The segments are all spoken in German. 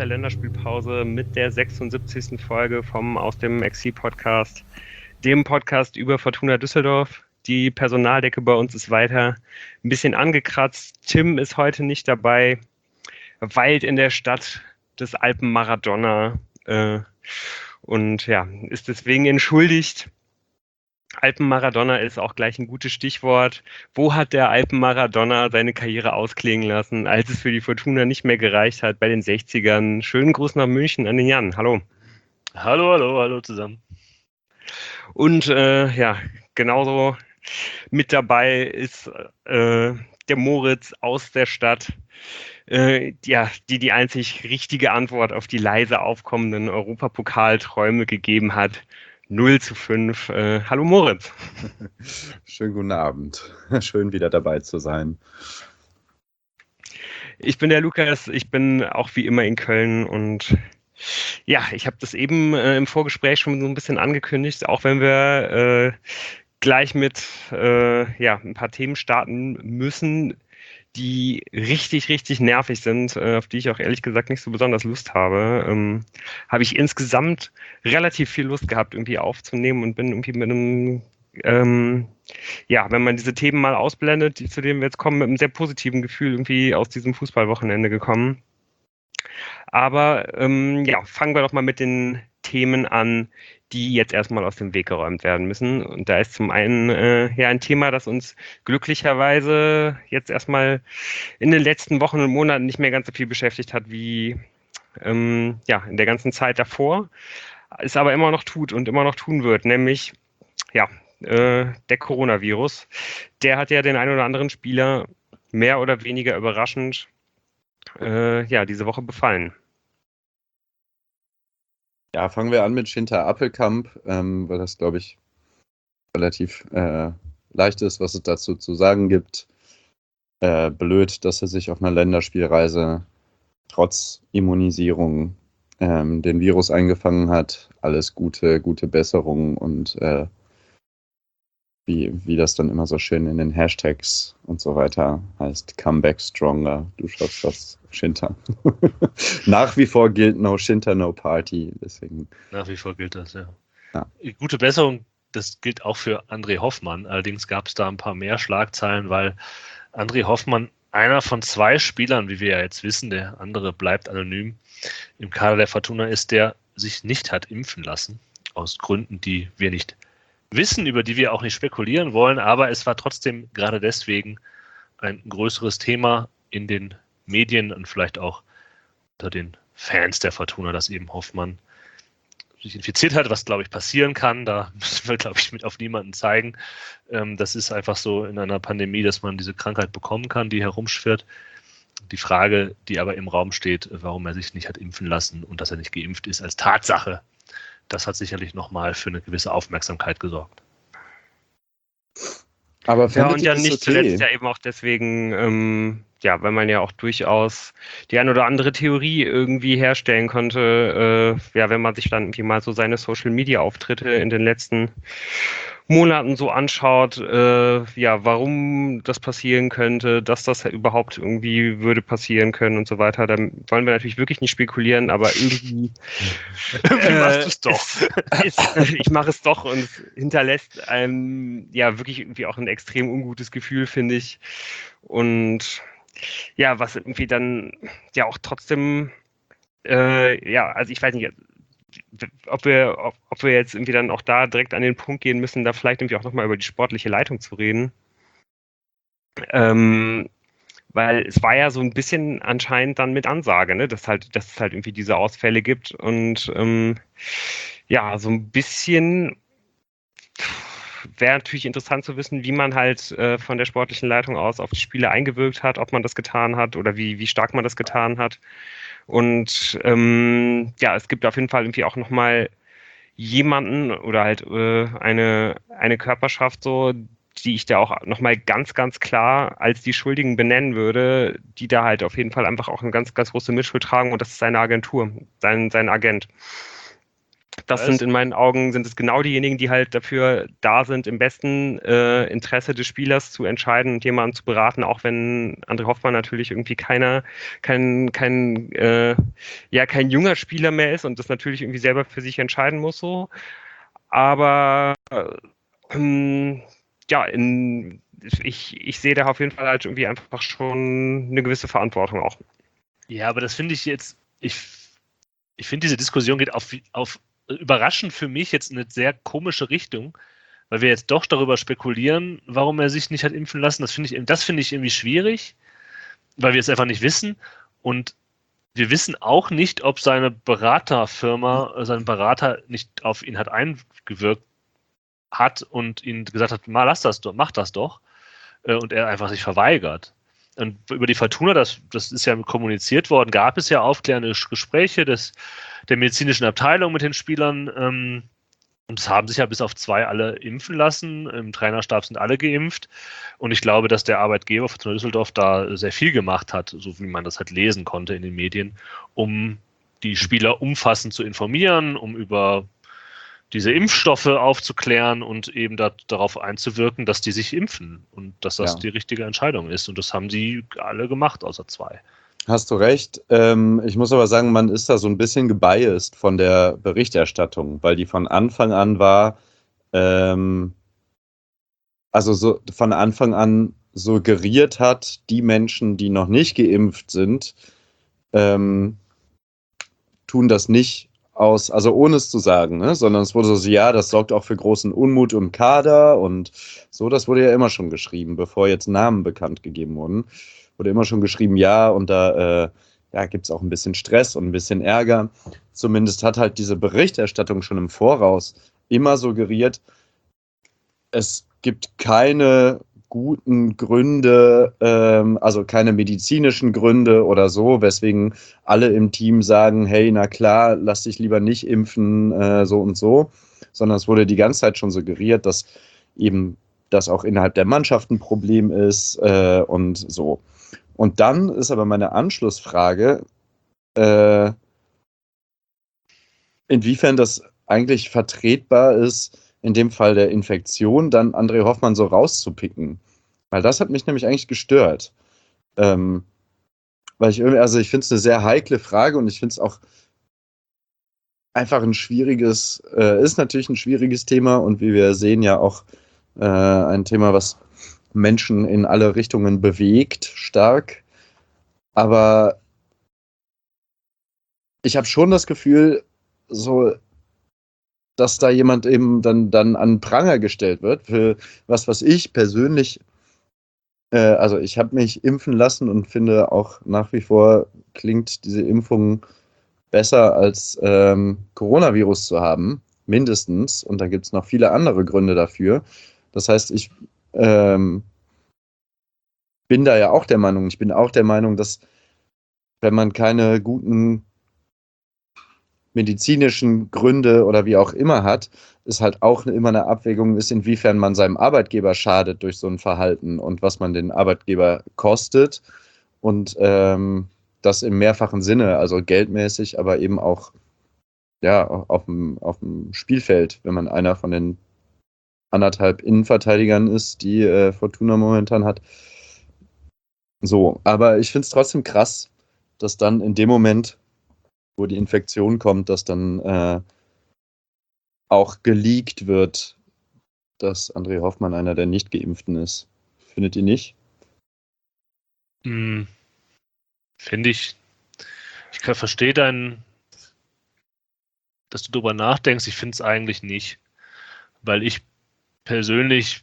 der Länderspielpause mit der 76. Folge vom Aus dem Exil-Podcast, dem Podcast über Fortuna Düsseldorf. Die Personaldecke bei uns ist weiter ein bisschen angekratzt. Tim ist heute nicht dabei, weilt in der Stadt des Alpen-Maradona und ja, ist deswegen entschuldigt. Alpen-Maradona ist auch gleich ein gutes Stichwort. Wo hat der Alpen-Maradona seine Karriere ausklingen lassen, als es für die Fortuna nicht mehr gereicht hat bei den 60ern? Schönen Gruß nach München an den Jan. Hallo. Hallo zusammen. Und ja, genauso mit dabei ist der Moritz aus der Stadt, die einzig richtige Antwort auf die leise aufkommenden Europapokalträume gegeben hat. 0:5. Hallo Moritz. Schönen guten Abend. Schön wieder dabei zu sein. Ich bin der Lukas, ich bin auch wie immer in Köln und ja, ich habe das eben im Vorgespräch schon so ein bisschen angekündigt, auch wenn wir gleich mit ein paar Themen starten müssen, die richtig, richtig nervig sind, auf die ich auch ehrlich gesagt nicht so besonders Lust habe, habe ich insgesamt relativ viel Lust gehabt, irgendwie aufzunehmen und bin irgendwie mit einem, wenn man diese Themen mal ausblendet, zu denen wir jetzt kommen, mit einem sehr positiven Gefühl irgendwie aus diesem Fußballwochenende gekommen. Aber fangen wir doch mal mit den Themen an, die jetzt erstmal aus dem Weg geräumt werden müssen. Und da ist zum einen ein Thema, das uns glücklicherweise jetzt erstmal in den letzten Wochen und Monaten nicht mehr ganz so viel beschäftigt hat wie in der ganzen Zeit davor, es aber immer noch tut und immer noch tun wird, nämlich der Coronavirus. Der hat ja den einen oder anderen Spieler mehr oder weniger überraschend diese Woche befallen. Ja, fangen wir an mit Schinter Appelkamp, weil das, glaube ich, relativ leicht ist, was es dazu zu sagen gibt. Blöd, dass er sich auf einer Länderspielreise trotz Immunisierung den Virus eingefangen hat. Alles gute Besserung und wie das dann immer so schön in den Hashtags und so weiter heißt, Comeback Stronger. Du schaust das, Schinter. Nach wie vor gilt No Schinter, No Party. Deswegen. Nach wie vor gilt das, ja. Gute Besserung, das gilt auch für André Hoffmann. Allerdings gab es da ein paar mehr Schlagzeilen, weil André Hoffmann einer von 2 Spielern, wie wir ja jetzt wissen, der andere bleibt anonym, im Kader der Fortuna ist, der sich nicht hat impfen lassen. Aus Gründen, die wir nicht wissen, über die wir auch nicht spekulieren wollen, aber es war trotzdem gerade deswegen ein größeres Thema in den Medien und vielleicht auch unter den Fans der Fortuna, dass eben Hoffmann sich infiziert hat, was, glaube ich, passieren kann. Da müssen wir, glaube ich, mit auf niemanden zeigen. Das ist einfach so in einer Pandemie, dass man diese Krankheit bekommen kann, die herumschwirrt. Die Frage, die aber im Raum steht, warum er sich nicht hat impfen lassen und dass er nicht geimpft ist, als Tatsache, das hat sicherlich nochmal für eine gewisse Aufmerksamkeit gesorgt. Aber und ja nicht zuletzt ja eben auch deswegen, weil man ja auch durchaus die ein oder andere Theorie irgendwie herstellen konnte, wenn man sich dann irgendwie mal so seine Social-Media-Auftritte in den letzten Monaten so anschaut, warum das passieren könnte, dass das überhaupt irgendwie würde passieren können und so weiter. Da wollen wir natürlich wirklich nicht spekulieren, aber irgendwie machst du es doch. Ich mache es doch und es hinterlässt einem wirklich irgendwie auch ein extrem ungutes Gefühl, finde ich. Und was irgendwie dann auch trotzdem, also ich weiß nicht, ob wir jetzt irgendwie dann auch da direkt an den Punkt gehen müssen, da vielleicht irgendwie auch nochmal über die sportliche Leitung zu reden. Weil es war ja so ein bisschen anscheinend dann mit Ansage, ne, dass es halt irgendwie diese Ausfälle gibt und so ein bisschen wäre natürlich interessant zu wissen, wie man halt von der sportlichen Leitung aus auf die Spiele eingewirkt hat, ob man das getan hat oder wie stark man das getan hat. Und es gibt auf jeden Fall irgendwie auch nochmal jemanden oder halt eine Körperschaft so, die ich da auch nochmal ganz, ganz klar als die Schuldigen benennen würde, die da halt auf jeden Fall einfach auch eine ganz, ganz große Mitschuld tragen und das ist seine Agentur, sein Agent. Das sind in meinen Augen sind es genau diejenigen, die halt dafür da sind, im besten Interesse des Spielers zu entscheiden und jemanden zu beraten, auch wenn André Hoffmann natürlich irgendwie kein junger Spieler mehr ist und das natürlich irgendwie selber für sich entscheiden muss so. Aber ich sehe da auf jeden Fall halt irgendwie einfach schon eine gewisse Verantwortung auch. Ja, aber das finde ich jetzt, ich finde, diese Diskussion geht auf überraschend für mich jetzt in eine sehr komische Richtung, weil wir jetzt doch darüber spekulieren, warum er sich nicht hat impfen lassen. Das finde ich irgendwie schwierig, weil wir es einfach nicht wissen. Und wir wissen auch nicht, ob seine Beraterfirma, sein Berater nicht auf ihn hat eingewirkt hat und ihn gesagt hat, mach das doch. Und er einfach sich verweigert. Und über die Fortuna, das ist ja kommuniziert worden, gab es ja aufklärende Gespräche der medizinischen Abteilung mit den Spielern. Und es haben sich ja bis auf 2 alle impfen lassen. Im Trainerstab sind alle geimpft. Und ich glaube, dass der Arbeitgeber Fortuna Düsseldorf da sehr viel gemacht hat, so wie man das halt lesen konnte in den Medien, um die Spieler umfassend zu informieren, um über diese Impfstoffe aufzuklären und eben darauf einzuwirken, dass die sich impfen und dass das die richtige Entscheidung ist. Und das haben sie alle gemacht, außer 2. Hast du recht. Ich muss aber sagen, man ist da so ein bisschen gebiased von der Berichterstattung, weil die von Anfang an war, von Anfang an suggeriert hat, die Menschen, die noch nicht geimpft sind, tun das nicht also ohne es zu sagen, ne? Sondern es wurde so, ja, das sorgt auch für großen Unmut im Kader und so, das wurde ja immer schon geschrieben, bevor jetzt Namen bekannt gegeben wurden. Wurde immer schon geschrieben, ja, und da gibt es auch ein bisschen Stress und ein bisschen Ärger. Zumindest hat halt diese Berichterstattung schon im Voraus immer suggeriert, es gibt keine guten Gründe, also keine medizinischen Gründe oder so, weswegen alle im Team sagen, hey, na klar, lass dich lieber nicht impfen, so und so, sondern es wurde die ganze Zeit schon suggeriert, dass eben das auch innerhalb der Mannschaft ein Problem ist und so. Und dann ist aber meine Anschlussfrage, inwiefern das eigentlich vertretbar ist, in dem Fall der Infektion, dann André Hoffmann so rauszupicken. Weil das hat mich nämlich eigentlich gestört. Weil ich finde es eine sehr heikle Frage und ich finde es auch einfach ist natürlich ein schwieriges Thema und wie wir sehen ja auch ein Thema, was Menschen in alle Richtungen bewegt, stark. Aber ich habe schon das Gefühl, so, dass da jemand eben dann an Pranger gestellt wird für was ich persönlich, ich habe mich impfen lassen und finde auch nach wie vor klingt diese Impfung besser als Coronavirus zu haben, mindestens. Und da gibt es noch viele andere Gründe dafür. Das heißt, ich bin da ja auch der Meinung, dass wenn man keine guten medizinischen Gründe oder wie auch immer hat, ist halt auch immer eine Abwägung ist, inwiefern man seinem Arbeitgeber schadet durch so ein Verhalten und was man den Arbeitgeber kostet und das im mehrfachen Sinne, also geldmäßig, aber eben auch auf dem Spielfeld, wenn man einer von den 1,5 Innenverteidigern ist, die Fortuna momentan hat. So, aber ich finde es trotzdem krass, dass dann in dem Moment, wo die Infektion kommt, dass dann auch geleakt wird, dass André Hoffmann einer der Nicht-Geimpften ist. Findet ihr nicht? Finde ich. Ich verstehe dass du darüber nachdenkst. Ich finde es eigentlich nicht. Weil ich persönlich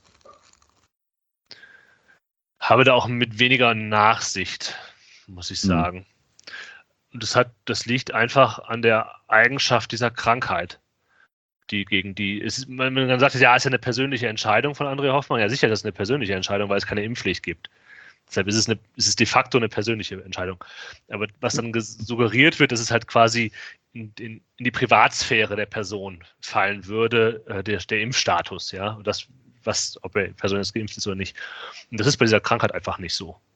habe da auch mit weniger Nachsicht, muss ich sagen. Und das liegt einfach an der Eigenschaft dieser Krankheit, man sagt, ja, ist ja eine persönliche Entscheidung von André Hoffmann. Ja, sicher, das ist eine persönliche Entscheidung, weil es keine Impfpflicht gibt. Deshalb ist es de facto eine persönliche Entscheidung. Aber was dann suggeriert wird, dass es halt quasi in die Privatsphäre der Person fallen würde, der Impfstatus, ja, und ob die Person jetzt geimpft ist oder nicht. Und das ist bei dieser Krankheit einfach nicht so.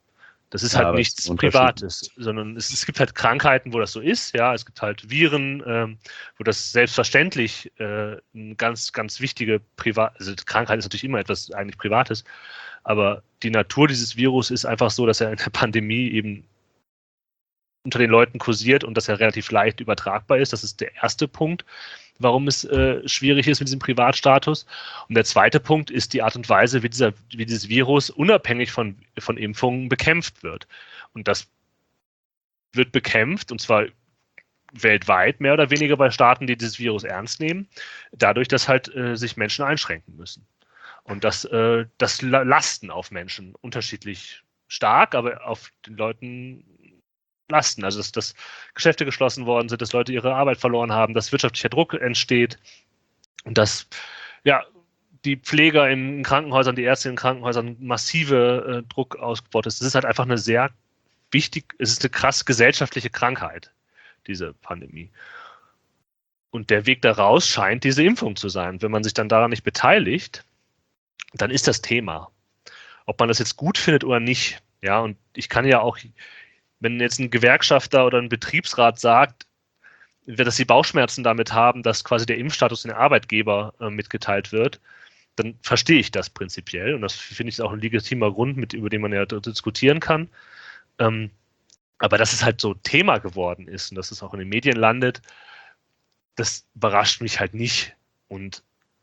Das ist halt nichts Privates, sondern es gibt halt Krankheiten, wo das so ist. Ja, es gibt halt Viren, wo das selbstverständlich eine ganz, ganz wichtige also Krankheit ist natürlich immer etwas eigentlich Privates, aber die Natur dieses Virus ist einfach so, dass er in der Pandemie eben unter den Leuten kursiert und dass er relativ leicht übertragbar ist. Das ist der erste Punkt, warum es schwierig ist mit diesem Privatstatus. Und der zweite Punkt ist die Art und Weise, wie dieses Virus unabhängig von Impfungen bekämpft wird. Und das wird bekämpft, und zwar weltweit mehr oder weniger bei Staaten, die dieses Virus ernst nehmen, dadurch, dass halt sich Menschen einschränken müssen. Und das Lasten auf Menschen unterschiedlich stark, aber auf den Leuten lasten. Also dass Geschäfte geschlossen worden sind, dass Leute ihre Arbeit verloren haben, dass wirtschaftlicher Druck entsteht und dass die Pfleger in Krankenhäusern, die Ärzte in Krankenhäusern massive Druck ausgebaut ist. Das ist halt einfach es ist eine krass gesellschaftliche Krankheit, diese Pandemie. Und der Weg daraus scheint diese Impfung zu sein. Wenn man sich dann daran nicht beteiligt, dann ist das Thema. Ob man das jetzt gut findet oder nicht. Ja, und ich kann ja auch, wenn jetzt ein Gewerkschafter oder ein Betriebsrat sagt, dass sie Bauchschmerzen damit haben, dass quasi der Impfstatus den Arbeitgeber mitgeteilt wird, dann verstehe ich das prinzipiell. Und das finde ich auch ein legitimer Grund, über den man ja diskutieren kann. Aber dass es halt so Thema geworden ist und dass es auch in den Medien landet, das überrascht mich halt nicht. Und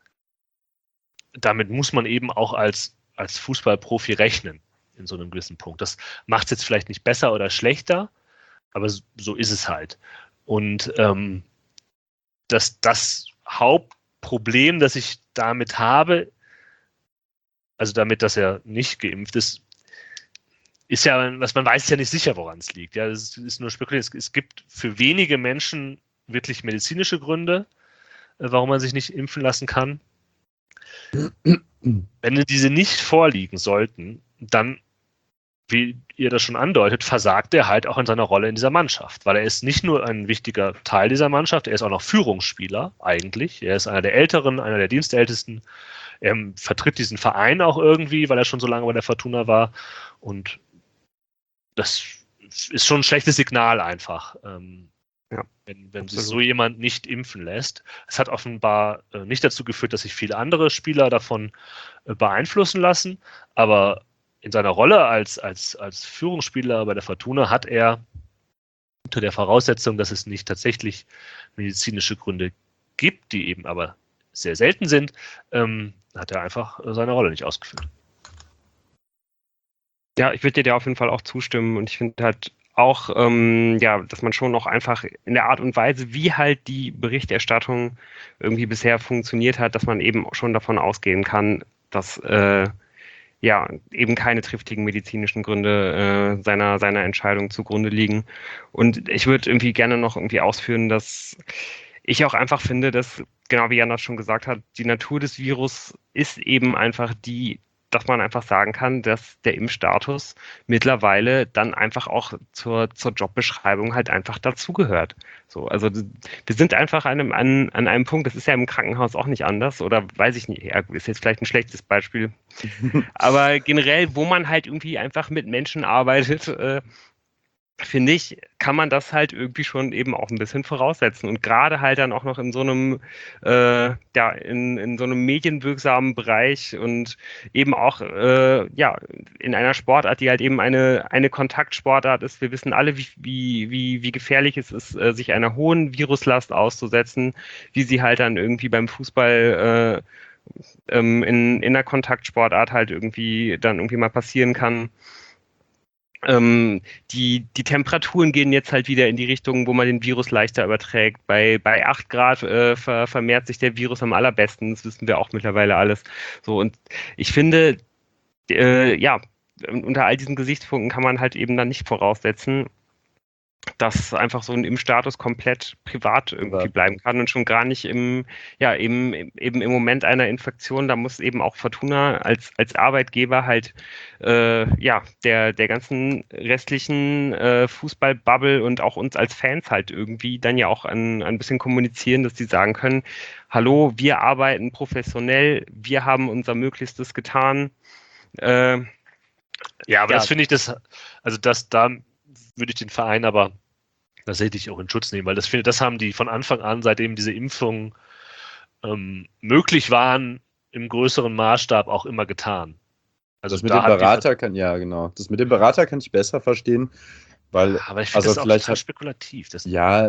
damit muss man eben auch als Fußballprofi rechnen in so einem gewissen Punkt. Das macht es jetzt vielleicht nicht besser oder schlechter, aber so ist es halt. Und das Hauptproblem, das ich damit habe, also damit, dass er nicht geimpft ist ja, was man weiß, ja nicht sicher, woran es liegt. Ja, es ist nur spekuliert. Es gibt für wenige Menschen wirklich medizinische Gründe, warum man sich nicht impfen lassen kann. Wenn diese nicht vorliegen sollten, dann, wie ihr das schon andeutet, versagt er halt auch in seiner Rolle in dieser Mannschaft, weil er ist nicht nur ein wichtiger Teil dieser Mannschaft, er ist auch noch Führungsspieler eigentlich. Er ist einer der Älteren, einer der Dienstältesten. Er vertritt diesen Verein auch irgendwie, weil er schon so lange bei der Fortuna war. Und das ist schon ein schlechtes Signal einfach, wenn sich so jemand nicht impfen lässt. Es hat offenbar nicht dazu geführt, dass sich viele andere Spieler davon beeinflussen lassen, aber in seiner Rolle als Führungsspieler bei der Fortuna hat er unter der Voraussetzung, dass es nicht tatsächlich medizinische Gründe gibt, die eben aber sehr selten sind, hat er einfach seine Rolle nicht ausgeführt. Ja, ich würde dir auf jeden Fall auch zustimmen und ich finde halt auch, dass man schon noch einfach in der Art und Weise, wie halt die Berichterstattung irgendwie bisher funktioniert hat, dass man eben schon davon ausgehen kann, dass eben keine triftigen medizinischen Gründe seiner Entscheidung zugrunde liegen. Und ich würde irgendwie gerne noch irgendwie ausführen, dass ich auch einfach finde, dass, genau wie Jan das schon gesagt hat, die Natur des Virus ist eben einfach dass man einfach sagen kann, dass der Impfstatus mittlerweile dann einfach auch zur Jobbeschreibung halt einfach dazugehört. So, also wir sind einfach an einem Punkt, das ist ja im Krankenhaus auch nicht anders, oder weiß ich nicht, ist jetzt vielleicht ein schlechtes Beispiel, aber generell, wo man halt irgendwie einfach mit Menschen arbeitet, finde ich, kann man das halt irgendwie schon eben auch ein bisschen voraussetzen und gerade halt dann auch noch in so einem in so einem medienwirksamen Bereich und eben auch in einer Sportart, die halt eben eine Kontaktsportart ist. Wir wissen alle, wie gefährlich es ist, sich einer hohen Viruslast auszusetzen, wie sie halt dann irgendwie beim Fußball in einer Kontaktsportart halt irgendwie mal passieren kann. Die Temperaturen gehen jetzt halt wieder in die Richtung, wo man den Virus leichter überträgt. Bei 8 Grad vermehrt sich der Virus am allerbesten. Das wissen wir auch mittlerweile alles. So, und ich finde, unter all diesen Gesichtspunkten kann man halt eben dann nicht voraussetzen, dass einfach so ein Impfstatus komplett privat irgendwie bleiben kann und schon gar nicht im Moment einer Infektion, da muss eben auch Fortuna als Arbeitgeber halt der ganzen restlichen Fußballbubble und auch uns als Fans halt irgendwie dann ja auch ein bisschen kommunizieren, dass die sagen können, hallo, wir arbeiten professionell, wir haben unser Möglichstes getan, Ja, aber das finde ich, da würde ich den Verein aber tatsächlich auch in Schutz nehmen, weil das haben die von Anfang an, seitdem diese Impfungen möglich waren, im größeren Maßstab auch immer getan. Also das mit dem Berater das mit dem Berater kann ich besser verstehen, weil, aber ich finde das auch total spekulativ. Ja.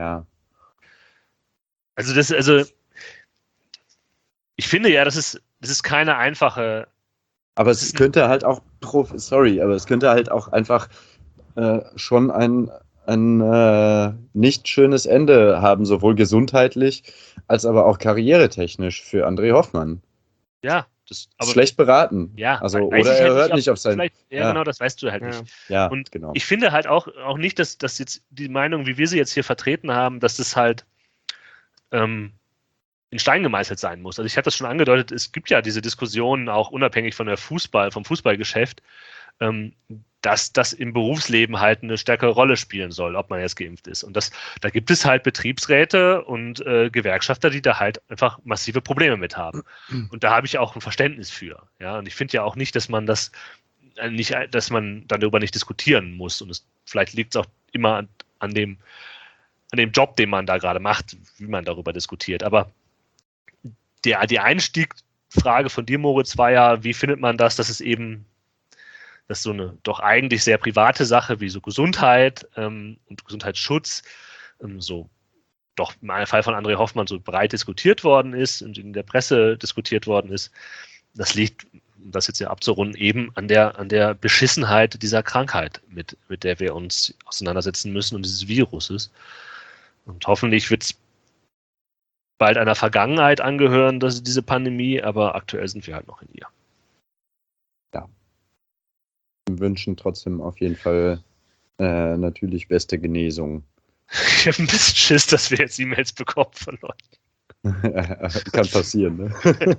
Also ich finde ja, das ist keine einfache. Aber es könnte halt auch einfach schon ein nicht schönes Ende haben, sowohl gesundheitlich als aber auch karrieretechnisch für André Hoffmann. Ja, aber schlecht beraten. Ja, also oder er hört nicht auf sein. Ja, genau, das weißt du halt nicht. Ja, und genau. Ich finde halt auch nicht, dass jetzt die Meinung, wie wir sie jetzt hier vertreten haben, dass das halt in Stein gemeißelt sein muss. Also ich habe das schon angedeutet, es gibt ja diese Diskussionen auch unabhängig vom Fußballgeschäft, dass das im Berufsleben halt eine stärkere Rolle spielen soll, ob man jetzt geimpft ist. Und da gibt es halt Betriebsräte und Gewerkschafter, die da halt einfach massive Probleme mit haben. Und da habe ich auch ein Verständnis für. Ja? Und ich finde ja auch nicht, dass man dass man darüber nicht diskutieren muss. Und vielleicht liegt es auch immer an dem Job, den man da gerade macht, wie man darüber diskutiert. Aber die Einstiegsfrage von dir, Moritz, war ja, wie findet man das, dass es eben, dass so eine doch eigentlich sehr private Sache wie so Gesundheit und Gesundheitsschutz so doch im Fall von André Hoffmann so breit diskutiert worden ist und in der Presse diskutiert worden ist. Das liegt, um das jetzt ja abzurunden, eben an der Beschissenheit dieser Krankheit, mit der wir uns auseinandersetzen müssen und dieses Viruses. Und hoffentlich wird es bald einer Vergangenheit angehören, diese Pandemie, aber aktuell sind wir halt noch in ihr. Ja. Wir wünschen trotzdem auf jeden Fall natürlich beste Genesung. Ich habe ein bisschen Schiss, dass wir jetzt E-Mails bekommen von Leuten. Kann passieren, ne?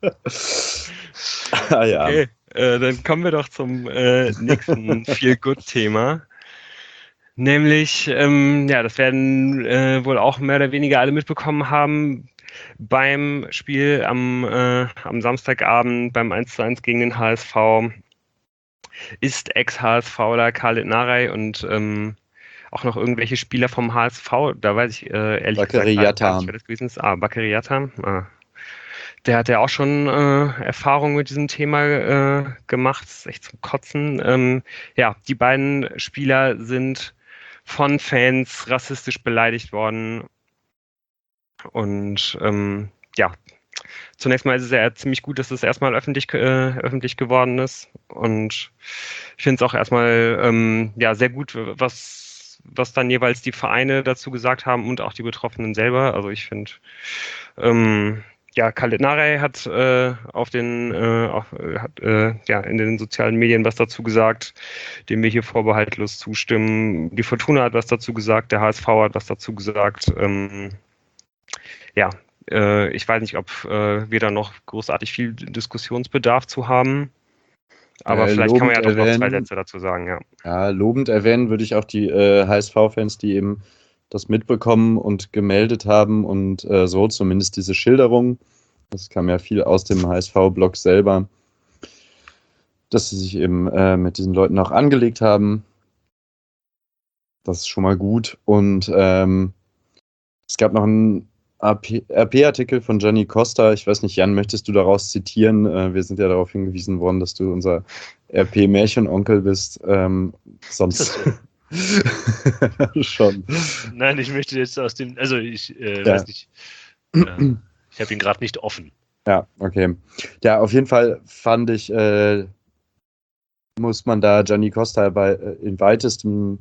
Ja. Okay, dann kommen wir doch zum nächsten Feel-Good-Thema. Nämlich, das werden wohl auch mehr oder weniger alle mitbekommen haben, beim Spiel am Samstagabend beim 1:1 gegen den HSV ist Ex-HSVler Khalid Narey und auch noch irgendwelche Spieler vom HSV, da weiß ich ehrlich gesagt nicht, wer das gewesen ist. Bakary Yatam. Der hat ja auch schon Erfahrung mit diesem Thema gemacht, das ist echt zum Kotzen. Die beiden Spieler sind von Fans rassistisch beleidigt worden. Und zunächst mal ist es ja ziemlich gut, dass es erstmal öffentlich geworden ist. Und ich finde es auch erstmal sehr gut, was dann jeweils die Vereine dazu gesagt haben und auch die Betroffenen selber. Also ich finde, Khalid Narey hat in den sozialen Medien was dazu gesagt, dem wir hier vorbehaltlos zustimmen. Die Fortuna hat was dazu gesagt, der HSV hat was dazu gesagt. Ich weiß nicht, ob wir da noch großartig viel Diskussionsbedarf zu haben. Aber vielleicht kann man ja doch noch 2 Sätze dazu sagen, ja. Ja, lobend erwähnen würde ich auch die HSV-Fans, die eben das mitbekommen und gemeldet haben und so zumindest diese Schilderung. Das kam ja viel aus dem HSV-Blog selber, dass sie sich eben mit diesen Leuten auch angelegt haben. Das ist schon mal gut. Und es gab noch einen RP-Artikel von Gianni Costa. Ich weiß nicht, Jan, möchtest du daraus zitieren? Wir sind ja darauf hingewiesen worden, dass du unser RP-Märchenonkel bist. Sonst schon. Nein, ich möchte jetzt weiß nicht. Ich habe ihn gerade nicht offen. Ja, okay. Ja, auf jeden Fall fand ich, muss man da Gianni Costa in weitestem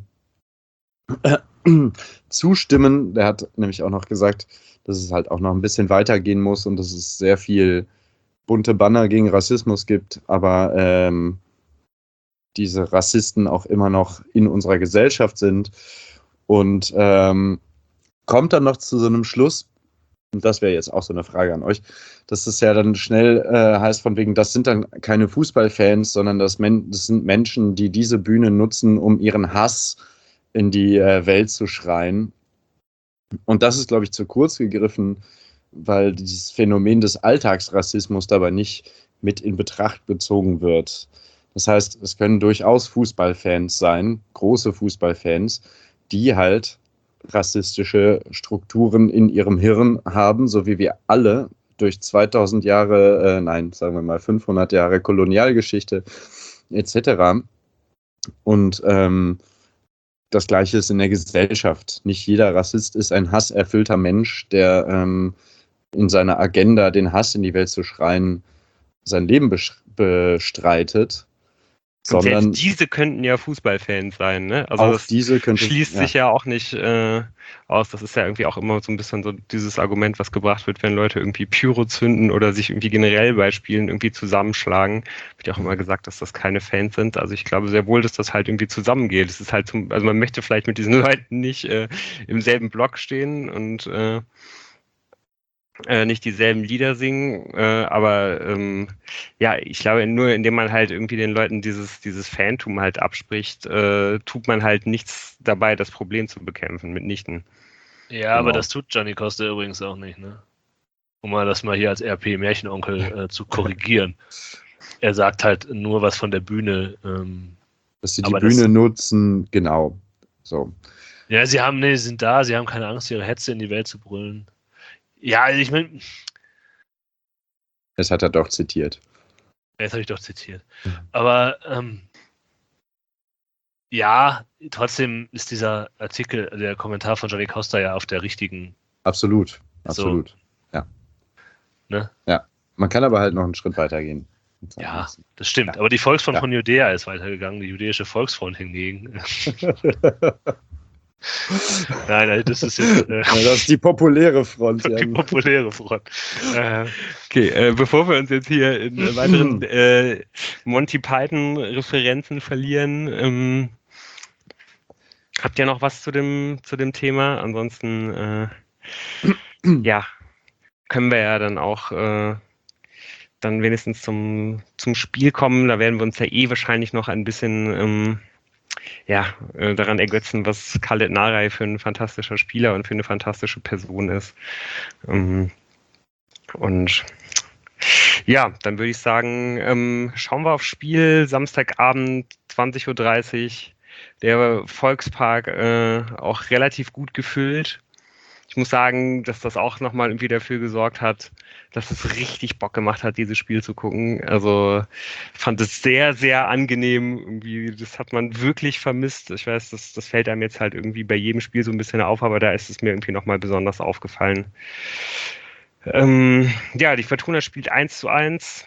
zustimmen. Der hat nämlich auch noch gesagt, dass es halt auch noch ein bisschen weitergehen muss und dass es sehr viel bunte Banner gegen Rassismus gibt, aber diese Rassisten auch immer noch in unserer Gesellschaft sind und kommt dann noch zu so einem Schluss, und das wäre jetzt auch so eine Frage an euch, dass es ja dann schnell heißt von wegen, das sind dann keine Fußballfans, sondern das sind Menschen, die diese Bühne nutzen, um ihren Hass in die Welt zu schreien. Und das ist, glaube ich, zu kurz gegriffen, weil dieses Phänomen des Alltagsrassismus dabei nicht mit in Betracht gezogen wird. Das heißt, es können durchaus Fußballfans sein, große Fußballfans, die halt rassistische Strukturen in ihrem Hirn haben, so wie wir alle durch 2000 Jahre, sagen wir mal 500 Jahre Kolonialgeschichte etc. Und das Gleiche ist in der Gesellschaft. Nicht jeder Rassist ist ein hasserfüllter Mensch, der in seiner Agenda, den Hass in die Welt zu schreien, sein Leben bestreitet. Und Sondern selbst diese könnten ja Fußballfans sein, ne? Also auch das diese schließt sich ja auch nicht aus. Das ist ja irgendwie auch immer so ein bisschen so dieses Argument, was gebracht wird, wenn Leute irgendwie Pyro zünden oder sich irgendwie generell bei Spielen irgendwie zusammenschlagen. Wird ja auch immer gesagt, dass das keine Fans sind. Also ich glaube sehr wohl, dass das halt irgendwie zusammengeht. Es ist halt also man möchte vielleicht mit diesen Leuten nicht im selben Block stehen und nicht dieselben Lieder singen, aber ja, ich glaube, nur indem man halt irgendwie den Leuten dieses Fantum halt abspricht, tut man halt nichts dabei, das Problem zu bekämpfen, mitnichten. Ja, aber das tut Gianni Costa übrigens auch nicht, ne? Um mal das mal hier als RP-Märchenonkel zu korrigieren. Er sagt halt nur was von der Bühne. Dass sie die Bühne nutzen, genau. So. Ja, sie sind da, sie haben keine Angst, ihre Hetze in die Welt zu brüllen. Ja, also ich meine. Das hat er doch zitiert. Das habe ich doch zitiert. Aber ja, trotzdem ist dieser Artikel, der Kommentar von Gianni Costa ja auf der richtigen. Absolut. So. Ja. Ne? Ja. Man kann aber halt noch einen Schritt weiter gehen. Ja, das stimmt. Ja. Aber die Volksfront von Judäa ist weitergegangen, die jüdische Volksfront hingegen. Nein, das ist jetzt. Das ist die populäre Front. Die populäre Front. Okay, bevor wir uns jetzt hier in weiteren Monty Python-Referenzen verlieren, habt ihr noch was zu dem Thema? Ansonsten, ja, können wir ja dann auch dann wenigstens zum Spiel kommen. Da werden wir uns ja wahrscheinlich noch ein bisschen daran ergötzen, was Khaled Narey für ein fantastischer Spieler und für eine fantastische Person ist. Und ja, dann würde ich sagen, schauen wir aufs Spiel. Samstagabend, 20:30 Uhr. Der Volkspark auch relativ gut gefüllt. Ich muss sagen, dass das auch nochmal irgendwie dafür gesorgt hat, dass es richtig Bock gemacht hat, dieses Spiel zu gucken. Also fand es sehr, sehr angenehm. Irgendwie, das hat man wirklich vermisst. Ich weiß, das fällt einem jetzt halt irgendwie bei jedem Spiel so ein bisschen auf, aber da ist es mir irgendwie nochmal besonders aufgefallen. Die Fortuna spielt 1:1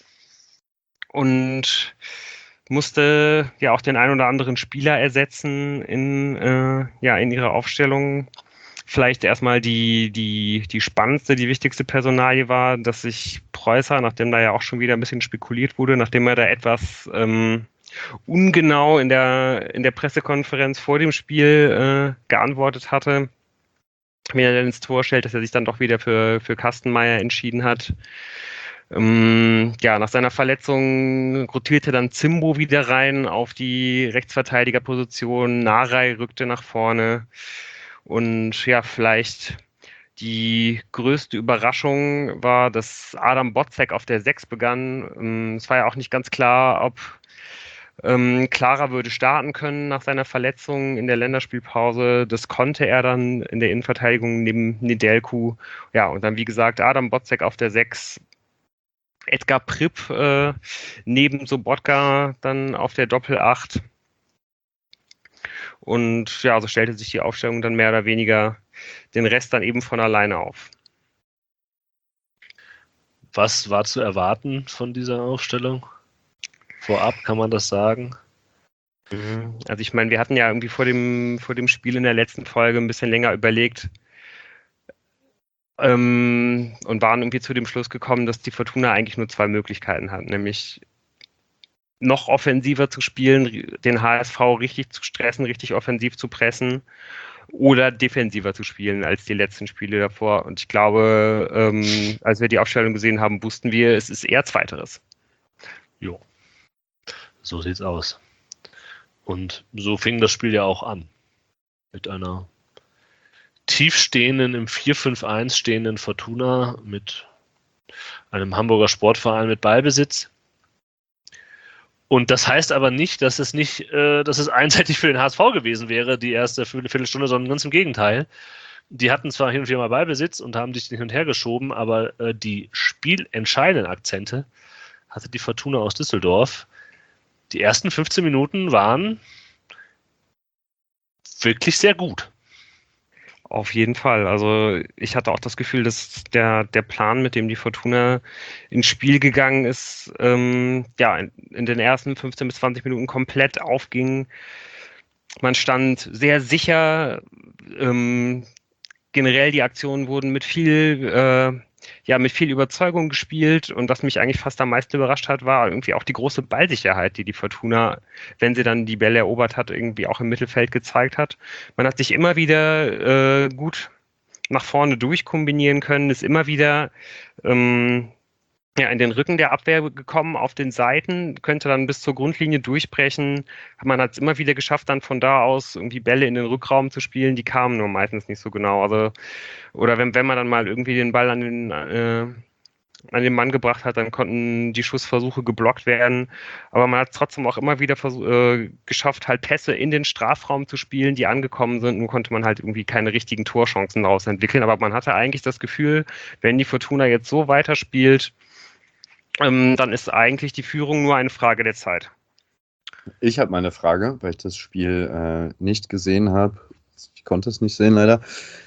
und musste ja auch den einen oder anderen Spieler ersetzen in ihrer Aufstellung. Vielleicht erstmal die spannendste, die wichtigste Personalie war, dass sich Preußer, nachdem da ja auch schon wieder ein bisschen spekuliert wurde, nachdem er da etwas ungenau in der Pressekonferenz vor dem Spiel geantwortet hatte, wenn er dann ins Tor stellt, dass er sich dann doch wieder für Kastenmeier entschieden hat. Nach seiner Verletzung rotierte dann Zimbo wieder rein auf die Rechtsverteidigerposition. Narey rückte nach vorne. Und ja, vielleicht die größte Überraschung war, dass Adam Botzek auf der 6 begann. Es war ja auch nicht ganz klar, ob Clara würde starten können nach seiner Verletzung in der Länderspielpause. Das konnte er dann in der Innenverteidigung neben Nedelku. Ja, und dann wie gesagt Adam Botzek auf der 6. Edgar Pripp neben Sobotka dann auf der Doppel-8. Und ja, so stellte sich die Aufstellung dann mehr oder weniger den Rest dann eben von alleine auf. Was war zu erwarten von dieser Aufstellung? Vorab kann man das sagen? Also ich meine, wir hatten ja irgendwie vor dem Spiel in der letzten Folge ein bisschen länger überlegt und waren irgendwie zu dem Schluss gekommen, dass die Fortuna eigentlich nur 2 Möglichkeiten hat, nämlich noch offensiver zu spielen, den HSV richtig zu stressen, richtig offensiv zu pressen oder defensiver zu spielen als die letzten Spiele davor. Und ich glaube, als wir die Aufstellung gesehen haben, wussten wir, es ist eher Zweiteres. Jo, so sieht's aus. Und so fing das Spiel ja auch an. Mit einer tiefstehenden, im 4-5-1 stehenden Fortuna, mit einem Hamburger Sportverein mit Ballbesitz. Und das heißt aber nicht, dass es einseitig für den HSV gewesen wäre, die erste Viertelstunde, sondern ganz im Gegenteil. Die hatten zwar hin und wieder mal Ballbesitz und haben sich hin und her geschoben, aber die spielentscheidenden Akzente hatte die Fortuna aus Düsseldorf. Die ersten 15 Minuten waren wirklich sehr gut. Auf jeden Fall. Also ich hatte auch das Gefühl, dass der Plan, mit dem die Fortuna ins Spiel gegangen ist, in den ersten 15 bis 20 Minuten komplett aufging. Man stand sehr sicher. Generell die Aktionen wurden mit viel Überzeugung gespielt, und was mich eigentlich fast am meisten überrascht hat, war irgendwie auch die große Ballsicherheit, die Fortuna, wenn sie dann die Bälle erobert hat, irgendwie auch im Mittelfeld gezeigt hat. Man hat sich immer wieder gut nach vorne durchkombinieren können, ist immer wieder in den Rücken der Abwehr gekommen, auf den Seiten, könnte dann bis zur Grundlinie durchbrechen. Man hat es immer wieder geschafft, dann von da aus irgendwie Bälle in den Rückraum zu spielen, die kamen nur meistens nicht so genau. Also, oder wenn man dann mal irgendwie den Ball an den Mann gebracht hat, dann konnten die Schussversuche geblockt werden. Aber man hat es trotzdem auch immer wieder geschafft, halt Pässe in den Strafraum zu spielen, die angekommen sind. Nun konnte man halt irgendwie keine richtigen Torchancen daraus entwickeln. Aber man hatte eigentlich das Gefühl, wenn die Fortuna jetzt so weiterspielt, dann ist eigentlich die Führung nur eine Frage der Zeit. Ich habe meine Frage, weil ich das Spiel nicht gesehen habe. Ich konnte es nicht sehen, leider.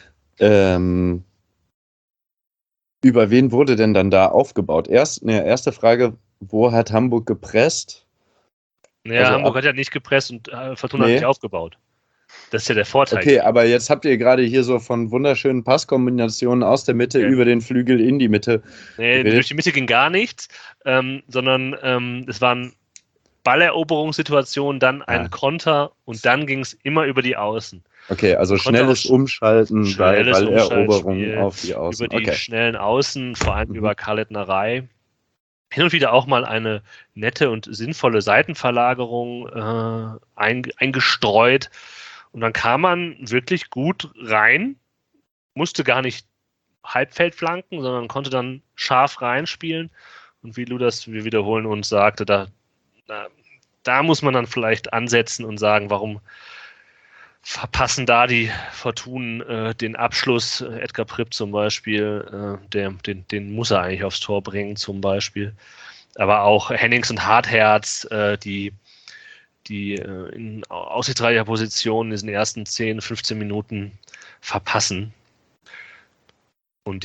Über wen wurde denn dann da aufgebaut? Erste Frage, wo hat Hamburg gepresst? Naja, also Hamburg hat ja nicht gepresst und Fortuna hat nicht aufgebaut. Das ist ja der Vorteil. Okay, aber jetzt habt ihr gerade hier so von wunderschönen Passkombinationen aus der Mitte über den Flügel in die Mitte. Nee, durch die Mitte ging gar nichts, sondern es waren Balleroberungssituationen, dann ein Konter und dann ging es immer über die Außen. Okay, also schnelles Umschalten, Balleroberung auf die Außen. Über die schnellen Außen, vor allem über Karletnerei. Hin und wieder auch mal eine nette und sinnvolle Seitenverlagerung eingestreut. Und dann kam man wirklich gut rein, musste gar nicht Halbfeld flanken, sondern konnte dann scharf reinspielen. Und wie Ludas, wir wiederholen uns, sagte, da muss man dann vielleicht ansetzen und sagen, warum verpassen da die Fortunen den Abschluss. Edgar Pripp zum Beispiel, den muss er eigentlich aufs Tor bringen zum Beispiel. Aber auch Hennings und Hartherz, die in aussichtsreicher Position in diesen ersten 10, 15 Minuten verpassen. Und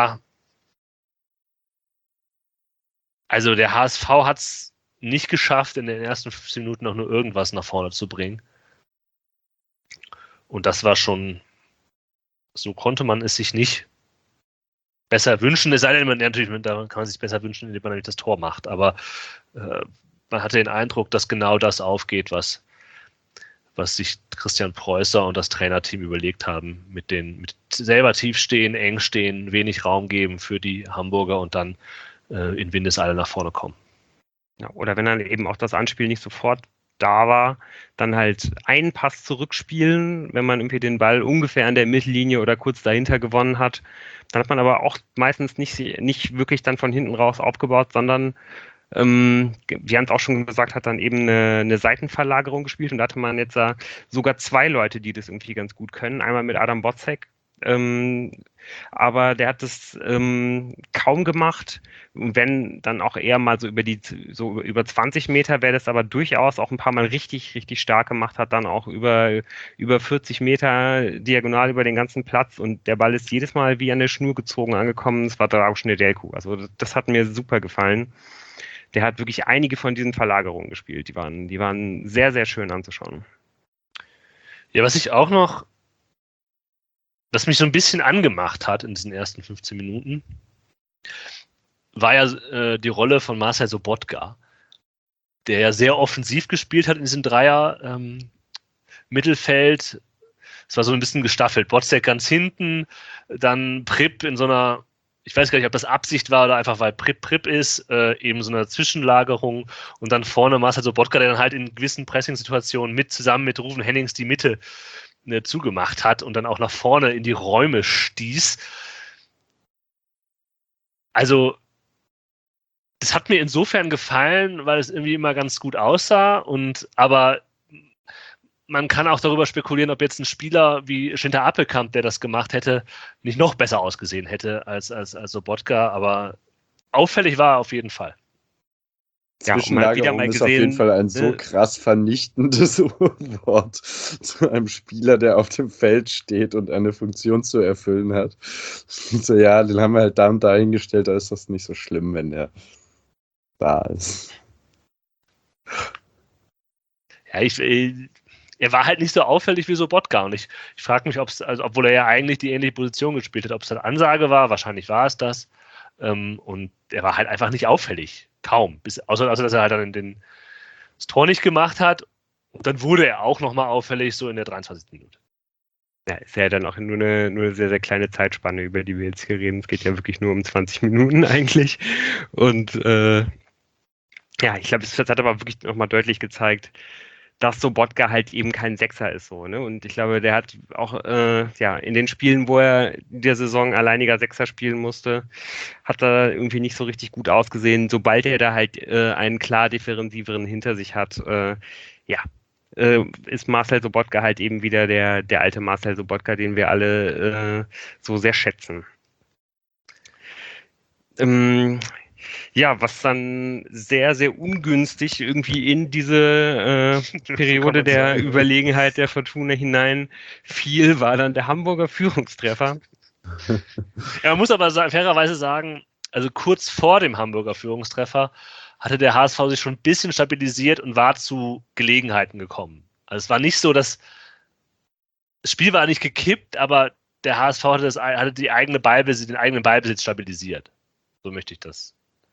also der HSV hat es nicht geschafft, in den ersten 15 Minuten noch nur irgendwas nach vorne zu bringen. Und das war schon, so konnte man es sich nicht besser wünschen. Es sei denn, natürlich, da kann man sich besser wünschen, indem man nämlich das Tor macht. Aber man hatte den Eindruck, dass genau das aufgeht, was sich Christian Preußer und das Trainerteam überlegt haben, mit selber tief stehen, eng stehen, wenig Raum geben für die Hamburger und dann in Windeseile nach vorne kommen. Ja, oder wenn dann eben auch das Anspiel nicht sofort da war, dann halt einen Pass zurückspielen, wenn man irgendwie den Ball ungefähr an der Mittellinie oder kurz dahinter gewonnen hat. Dann hat man aber auch meistens nicht wirklich dann von hinten raus aufgebaut, sondern wir haben es auch schon gesagt, hat dann eben eine Seitenverlagerung gespielt, und da hatte man jetzt sogar zwei Leute, die das irgendwie ganz gut können. Einmal mit Adam Botzek, aber der hat das kaum gemacht. Wenn dann auch eher mal so über 20 Meter, wer das aber durchaus auch ein paar Mal richtig, richtig stark gemacht hat, dann auch über 40 Meter diagonal über den ganzen Platz, und der Ball ist jedes Mal wie an der Schnur gezogen angekommen. Das war Dragoš Nedeljko. Also das hat mir super gefallen. Der hat wirklich einige von diesen Verlagerungen gespielt. Die waren sehr, sehr schön anzuschauen. Ja, was mich so ein bisschen angemacht hat in diesen ersten 15 Minuten, war ja die Rolle von Marcel Sobotka, der ja sehr offensiv gespielt hat in diesem Dreier-Mittelfeld. Es war so ein bisschen gestaffelt. Botzek ganz hinten, dann Pripp in so einer, ich weiß gar nicht, ob das Absicht war oder einfach, weil Pripp ist, eben so eine Zwischenlagerung, und dann vorne Marcel Sobotka, der dann halt in gewissen Pressing-Situationen zusammen mit Ruven Hennings die Mitte zugemacht hat und dann auch nach vorne in die Räume stieß. Also das hat mir insofern gefallen, weil es irgendwie immer ganz gut aussah, aber man kann auch darüber spekulieren, ob jetzt ein Spieler wie Schinter Appelkamp, der das gemacht hätte, nicht noch besser ausgesehen hätte als Sobotka, aber auffällig war er auf jeden Fall. Zwischenlagerung ist auf jeden Fall ein so krass vernichtendes Wort zu einem Spieler, der auf dem Feld steht und eine Funktion zu erfüllen hat. So, ja, den haben wir halt da und da hingestellt, da ist das nicht so schlimm, wenn der da ist. Ja, er war halt nicht so auffällig wie Sobotka und ich frage mich, obwohl er ja eigentlich die ähnliche Position gespielt hat, ob es eine Ansage war, wahrscheinlich war es das. Und er war halt einfach nicht auffällig. Kaum. Außer dass er halt dann das Tor nicht gemacht hat. Und dann wurde er auch nochmal auffällig, so in der 23. Minute. Ja, ist ja dann auch nur eine sehr, sehr kleine Zeitspanne, über die wir jetzt hier reden. Es geht ja wirklich nur um 20 Minuten eigentlich. Und ja, ich glaube, das hat aber wirklich nochmal deutlich gezeigt, dass Sobotka halt eben kein Sechser ist so, ne? Und ich glaube, der hat auch in den Spielen, wo er in der Saison alleiniger Sechser spielen musste, hat er irgendwie nicht so richtig gut ausgesehen. Sobald er da halt einen klar defensiveren hinter sich hat, ist Marcel Sobotka halt eben wieder der alte Marcel Sobotka, den wir alle so sehr schätzen. Ja, was dann sehr, sehr ungünstig irgendwie in diese Periode der Überlegenheit der Fortuna hinein fiel, war dann der Hamburger Führungstreffer. Ja, man muss aber fairerweise sagen, also kurz vor dem Hamburger Führungstreffer hatte der HSV sich schon ein bisschen stabilisiert und war zu Gelegenheiten gekommen. Also es war nicht so, das Spiel war nicht gekippt, aber der HSV hatte den eigenen Ballbesitz stabilisiert. So möchte ich das.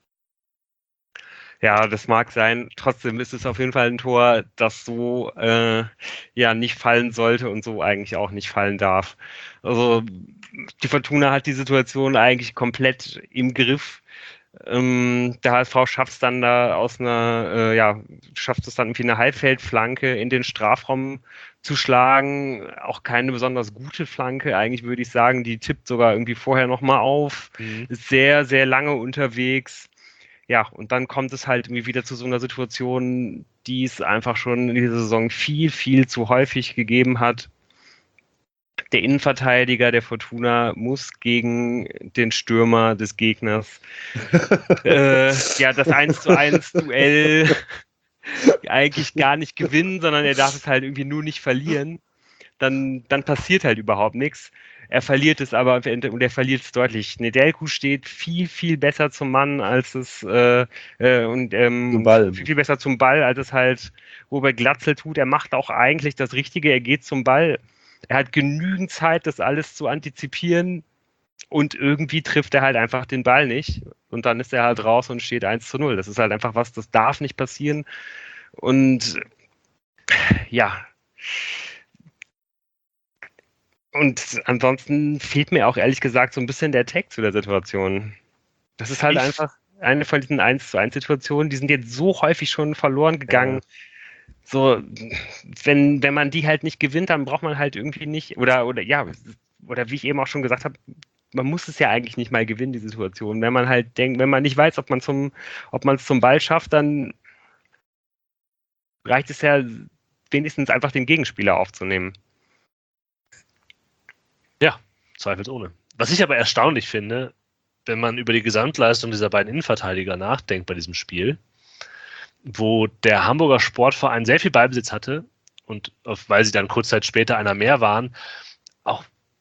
Ja, das mag sein. Trotzdem ist es auf jeden Fall ein Tor, das so nicht fallen sollte und so eigentlich auch nicht fallen darf. Also die Fortuna hat die Situation eigentlich komplett im Griff. Der HSV schafft es dann schafft es dann irgendwie eine Halbfeldflanke in den Strafraum zu schlagen. Auch keine besonders gute Flanke, eigentlich würde ich sagen. Die tippt sogar irgendwie vorher nochmal auf. Ist sehr, sehr lange unterwegs. Ja, und dann kommt es halt irgendwie wieder zu so einer Situation, die es einfach schon in dieser Saison viel, viel zu häufig gegeben hat. Der Innenverteidiger der Fortuna muss gegen den Stürmer des Gegners das 1:1 Duell eigentlich gar nicht gewinnen, sondern er darf es halt irgendwie nur nicht verlieren. Dann passiert halt überhaupt nichts. Er verliert es aber und er verliert es deutlich. Nedelku steht viel, viel besser zum Mann, als es viel, viel besser zum Ball, als es halt Robert Glatzel tut. Er macht auch eigentlich das Richtige, er geht zum Ball. Er hat genügend Zeit, das alles zu antizipieren und irgendwie trifft er halt einfach den Ball nicht. Und dann ist er halt raus und steht 1:0. Das ist halt einfach was, das darf nicht passieren. Und ja. Und ansonsten fehlt mir auch ehrlich gesagt so ein bisschen der Tag zu der Situation. Das ist halt einfach eine von diesen 1:1 Situationen, die sind jetzt so häufig schon verloren gegangen. So, wenn man die halt nicht gewinnt, dann braucht man halt irgendwie nicht, oder wie ich eben auch schon gesagt habe, man muss es ja eigentlich nicht mal gewinnen, die Situation. Wenn man halt denkt, wenn man nicht weiß, ob man es zum Ball schafft, dann reicht es ja wenigstens einfach den Gegenspieler aufzunehmen. Ja, zweifelsohne. Was ich aber erstaunlich finde, wenn man über die Gesamtleistung dieser beiden Innenverteidiger nachdenkt bei diesem Spiel, wo der Hamburger Sportverein sehr viel Ballbesitz hatte und weil sie dann kurz Zeit später einer mehr waren, auch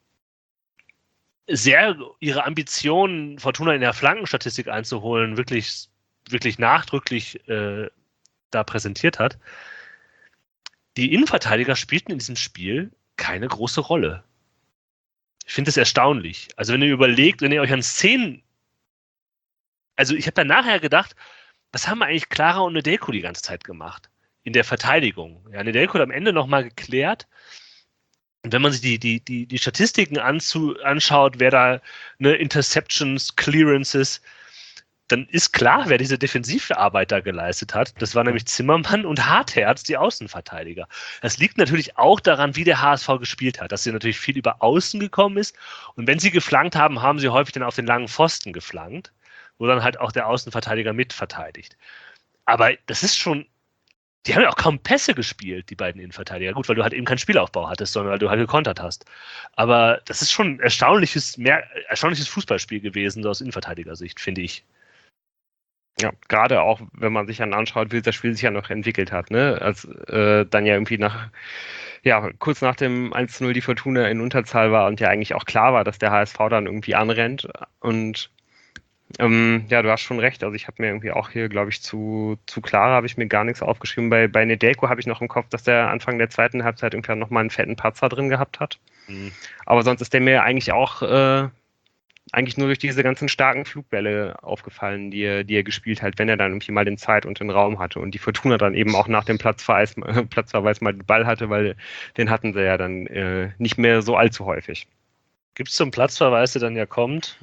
sehr ihre Ambitionen, Fortuna in der Flankenstatistik einzuholen, wirklich, wirklich nachdrücklich da präsentiert hat. Die Innenverteidiger spielten in diesem Spiel keine große Rolle. Ich finde das erstaunlich. Also wenn ihr euch an Szenen, also ich habe dann nachher gedacht, was haben eigentlich Clara und Nedelku die ganze Zeit gemacht? In der Verteidigung. Ja, Nedelku hat am Ende nochmal geklärt. Und wenn man sich die Statistiken anschaut, wer da Interceptions, Clearances, dann ist klar, wer diese Defensivarbeit da geleistet hat. Das war nämlich Zimmermann und Hartherz, die Außenverteidiger. Das liegt natürlich auch daran, wie der HSV gespielt hat, dass sie natürlich viel über Außen gekommen ist. Und wenn sie geflankt haben, haben sie häufig dann auf den langen Pfosten geflankt, wo dann halt auch der Außenverteidiger mitverteidigt. Aber das ist schon, die haben ja auch kaum Pässe gespielt, die beiden Innenverteidiger. Gut, weil du halt eben keinen Spielaufbau hattest, sondern weil du halt gekontert hast. Aber das ist schon ein erstaunliches Fußballspiel gewesen, so aus Innenverteidigersicht, finde ich. Ja, gerade auch, wenn man sich dann anschaut, wie das Spiel sich ja noch entwickelt hat, ne? Als dann ja irgendwie kurz nach dem 1:0 die Fortuna in Unterzahl war und ja eigentlich auch klar war, dass der HSV dann irgendwie anrennt. Und du hast schon recht. Also ich habe mir irgendwie auch hier, glaube ich, zu Clara habe ich mir gar nichts aufgeschrieben. Bei Nedeljko habe ich noch im Kopf, dass der Anfang der zweiten Halbzeit irgendwie nochmal einen fetten Patzer drin gehabt hat. Mhm. Aber sonst ist der mir eigentlich auch eigentlich nur durch diese ganzen starken Flugbälle aufgefallen, die er gespielt hat, wenn er dann irgendwie mal den Zeit und den Raum hatte und die Fortuna dann eben auch nach dem Platzverweis mal den Ball hatte, weil den hatten sie ja dann nicht mehr so allzu häufig. Gibt es zum Platzverweis, der dann ja kommt,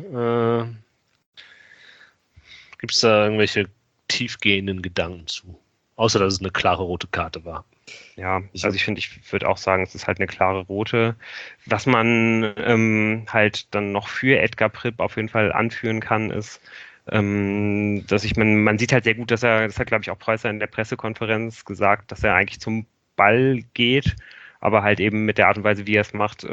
gibt es da irgendwelche tiefgehenden Gedanken zu? Außer, dass es eine klare rote Karte war. Ja, ich würde auch sagen, es ist halt eine klare rote. Was man halt dann noch für Edgar Pripp auf jeden Fall anführen kann, ist, dass man sieht halt sehr gut, das hat, glaube ich, auch Preußer in der Pressekonferenz gesagt, dass er eigentlich zum Ball geht, aber halt eben mit der Art und Weise, wie er es macht,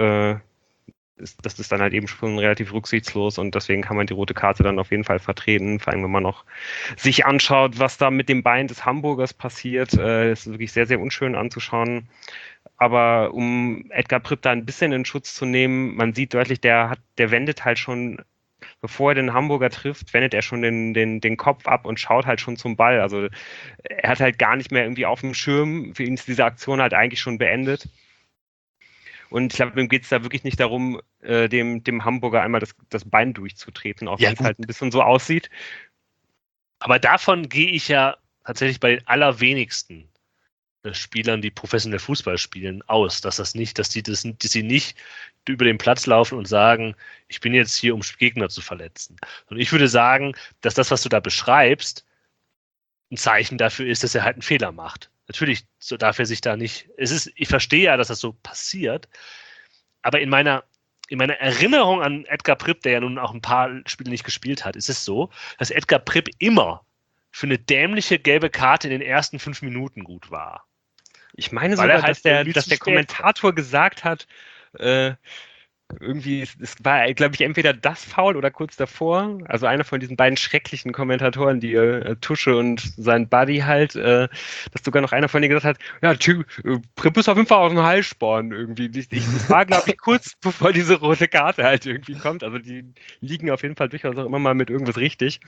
das ist dann halt eben schon relativ rücksichtslos und deswegen kann man die rote Karte dann auf jeden Fall vertreten, vor allem wenn man noch sich anschaut, was da mit dem Bein des Hamburgers passiert, ist wirklich sehr, sehr unschön anzuschauen. Aber um Edgar Pripp da ein bisschen in Schutz zu nehmen, man sieht deutlich, der wendet halt schon, bevor er den Hamburger trifft, wendet er schon den Kopf ab und schaut halt schon zum Ball. Also er hat halt gar nicht mehr irgendwie auf dem Schirm, für ihn ist diese Aktion halt eigentlich schon beendet. Und ich glaube, ihm geht es da wirklich nicht darum, dem Hamburger einmal das Bein durchzutreten, auch wenn es halt ein bisschen so aussieht. Aber davon gehe ich ja tatsächlich bei den allerwenigsten Spielern, die professionell Fußball spielen, aus, dass sie nicht über den Platz laufen und sagen, ich bin jetzt hier, um Gegner zu verletzen. Und ich würde sagen, dass das, was du da beschreibst, ein Zeichen dafür ist, dass er halt einen Fehler macht. Natürlich so darf er sich da nicht. Ich verstehe ja, dass das so passiert, aber in meiner Erinnerung an Edgar Pripp, der ja nun auch ein paar Spiele nicht gespielt hat, ist es so, dass Edgar Pripp immer für eine dämliche gelbe Karte in den ersten 5 Minuten gut war. Ich meine sogar, dass der Kommentator gesagt hat, irgendwie, es war, glaube ich, entweder das Foul oder kurz davor, also einer von diesen beiden schrecklichen Kommentatoren, die Tusche und sein Buddy halt, dass sogar noch einer von denen gesagt hat, ja, Pripp ist auf jeden Fall aus dem Heilsporn irgendwie. Das war, glaube ich, kurz bevor diese rote Karte halt irgendwie kommt, also die liegen auf jeden Fall durchaus auch immer mal mit irgendwas richtig.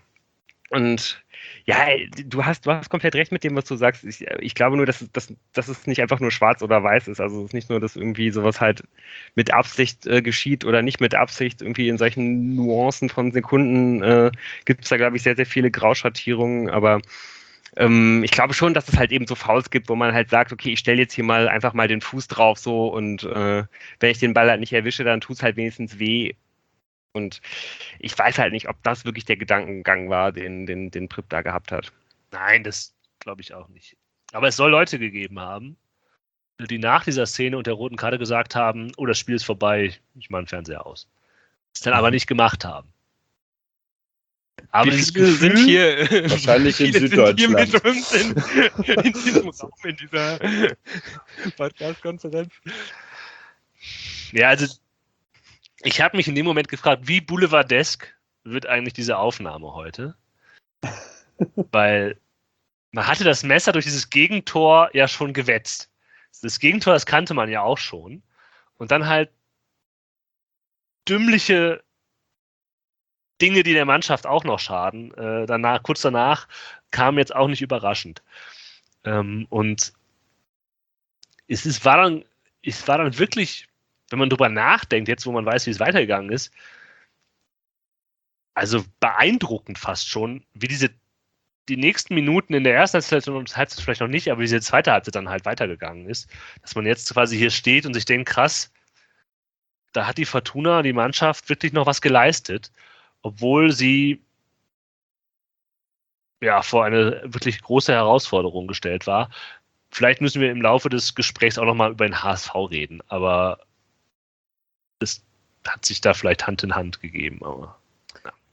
Und ja, du hast komplett recht mit dem, was du sagst. Ich glaube nur, dass es nicht einfach nur schwarz oder weiß ist. Also es ist nicht nur, dass irgendwie sowas halt mit Absicht geschieht oder nicht mit Absicht. Irgendwie in solchen Nuancen von Sekunden gibt es da, glaube ich, sehr, sehr viele Grauschattierungen. Aber ich glaube schon, dass es halt eben so Fouls gibt, wo man halt sagt, okay, ich stelle jetzt hier mal einfach mal den Fuß drauf so und wenn ich den Ball halt nicht erwische, dann tut es halt wenigstens weh. Und ich weiß halt nicht, ob das wirklich der Gedankengang war, den Pripp da gehabt hat. Nein, das glaube ich auch nicht. Aber es soll Leute gegeben haben, die nach dieser Szene und der roten Karte gesagt haben, oh, das Spiel ist vorbei, ich mache den Fernseher aus. Das dann aber nicht gemacht haben. Aber viele sind hier wahrscheinlich in Süddeutschland. In diesem Raum, in dieser Podcast-Konferenz. Ja, also ich habe mich in dem Moment gefragt, wie boulevardesk wird eigentlich diese Aufnahme heute? Weil man hatte das Messer durch dieses Gegentor ja schon gewetzt. Das Gegentor, das kannte man ja auch schon. Und dann halt dümmliche Dinge, die der Mannschaft auch noch schaden. Kurz danach kam jetzt auch nicht überraschend. Und es war dann wirklich, wenn man drüber nachdenkt, jetzt wo man weiß, wie es weitergegangen ist, also beeindruckend fast schon, wie die nächsten Minuten in der ersten Halbzeit und Halbzeit vielleicht noch nicht, aber wie diese zweite Halbzeit dann halt weitergegangen ist, dass man jetzt quasi hier steht und sich denkt, krass, da hat die Fortuna, die Mannschaft, wirklich noch was geleistet, obwohl sie ja vor eine wirklich große Herausforderung gestellt war. Vielleicht müssen wir im Laufe des Gesprächs auch nochmal über den HSV reden, aber das hat sich da vielleicht Hand in Hand gegeben. Aber,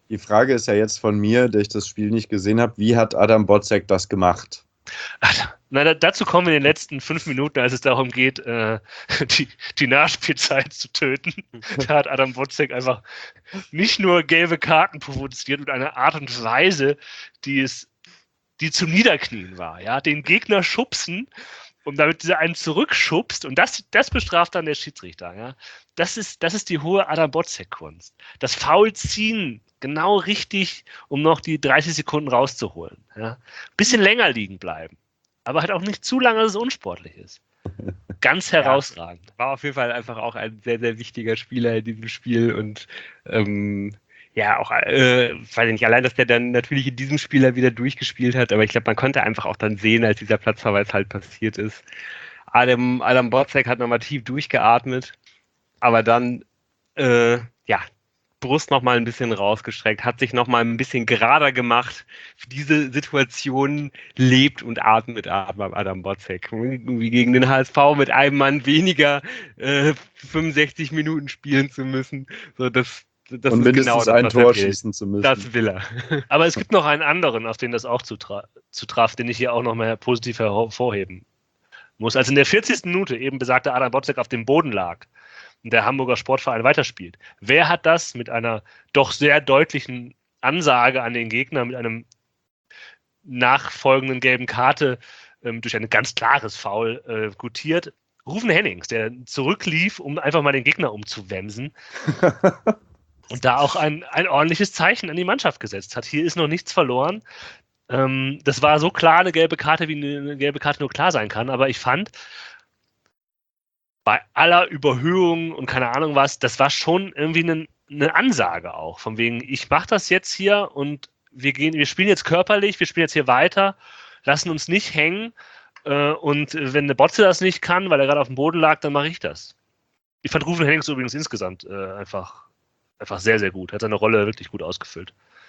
Die Frage ist ja jetzt von mir, der ich das Spiel nicht gesehen habe, wie hat Adam Botzek das gemacht? Dazu kommen wir in den letzten 5 Minuten, als es darum geht, die Nachspielzeit zu töten. Da hat Adam Botzek einfach nicht nur gelbe Karten provoziert mit einer Art und Weise, die zum Niederknien war. Ja? Den Gegner schubsen und damit dieser einen zurückschubst und das bestraft dann der Schiedsrichter. Ja? Das ist die hohe Adam Botzek-Kunst. Das Foul ziehen genau richtig, um noch die 30 Sekunden rauszuholen. Ja? Bisschen länger liegen bleiben, aber halt auch nicht zu lange, dass es unsportlich ist. Ganz herausragend. Ja, war auf jeden Fall einfach auch ein sehr, sehr wichtiger Spieler in diesem Spiel und auch, weiß ich nicht, allein, dass der dann natürlich in diesem Spieler wieder durchgespielt hat, aber ich glaube, man konnte einfach auch dann sehen, als dieser Platzverweis halt passiert ist. Adam Botzek hat nochmal tief durchgeatmet, aber dann, Brust nochmal ein bisschen rausgestreckt, hat sich nochmal ein bisschen gerader gemacht. Für diese Situation lebt und atmet Adam Botzek. Wie gegen den HSV mit einem Mann weniger 65 Minuten spielen zu müssen. So, das und ist mindestens genau das, ein Tor schießen zu müssen. Das will er. Aber es gibt noch einen anderen, auf den das auch zutraf, den ich hier auch noch mal positiv hervorheben muss. Als in der 40. Minute eben besagter Adam Botzek auf dem Boden lag und der Hamburger Sportverein weiterspielt. Wer hat das mit einer doch sehr deutlichen Ansage an den Gegner, mit einem nachfolgenden gelben Karte durch ein ganz klares Foul gutiert? Rufen Hennings, der zurücklief, um einfach mal den Gegner umzuwemsen. Und da auch ein ordentliches Zeichen an die Mannschaft gesetzt hat. Hier ist noch nichts verloren. Das war so klar eine gelbe Karte, wie eine gelbe Karte nur klar sein kann. Aber ich fand, bei aller Überhöhung und keine Ahnung was, das war schon irgendwie eine Ansage auch. Von wegen, ich mache das jetzt hier und wir spielen jetzt körperlich, wir spielen jetzt hier weiter, lassen uns nicht hängen. Und wenn der Botze das nicht kann, weil er gerade auf dem Boden lag, dann mache ich das. Ich fand Rufen Hennings übrigens insgesamt einfach sehr, sehr gut. Er hat seine Rolle wirklich gut ausgefüllt.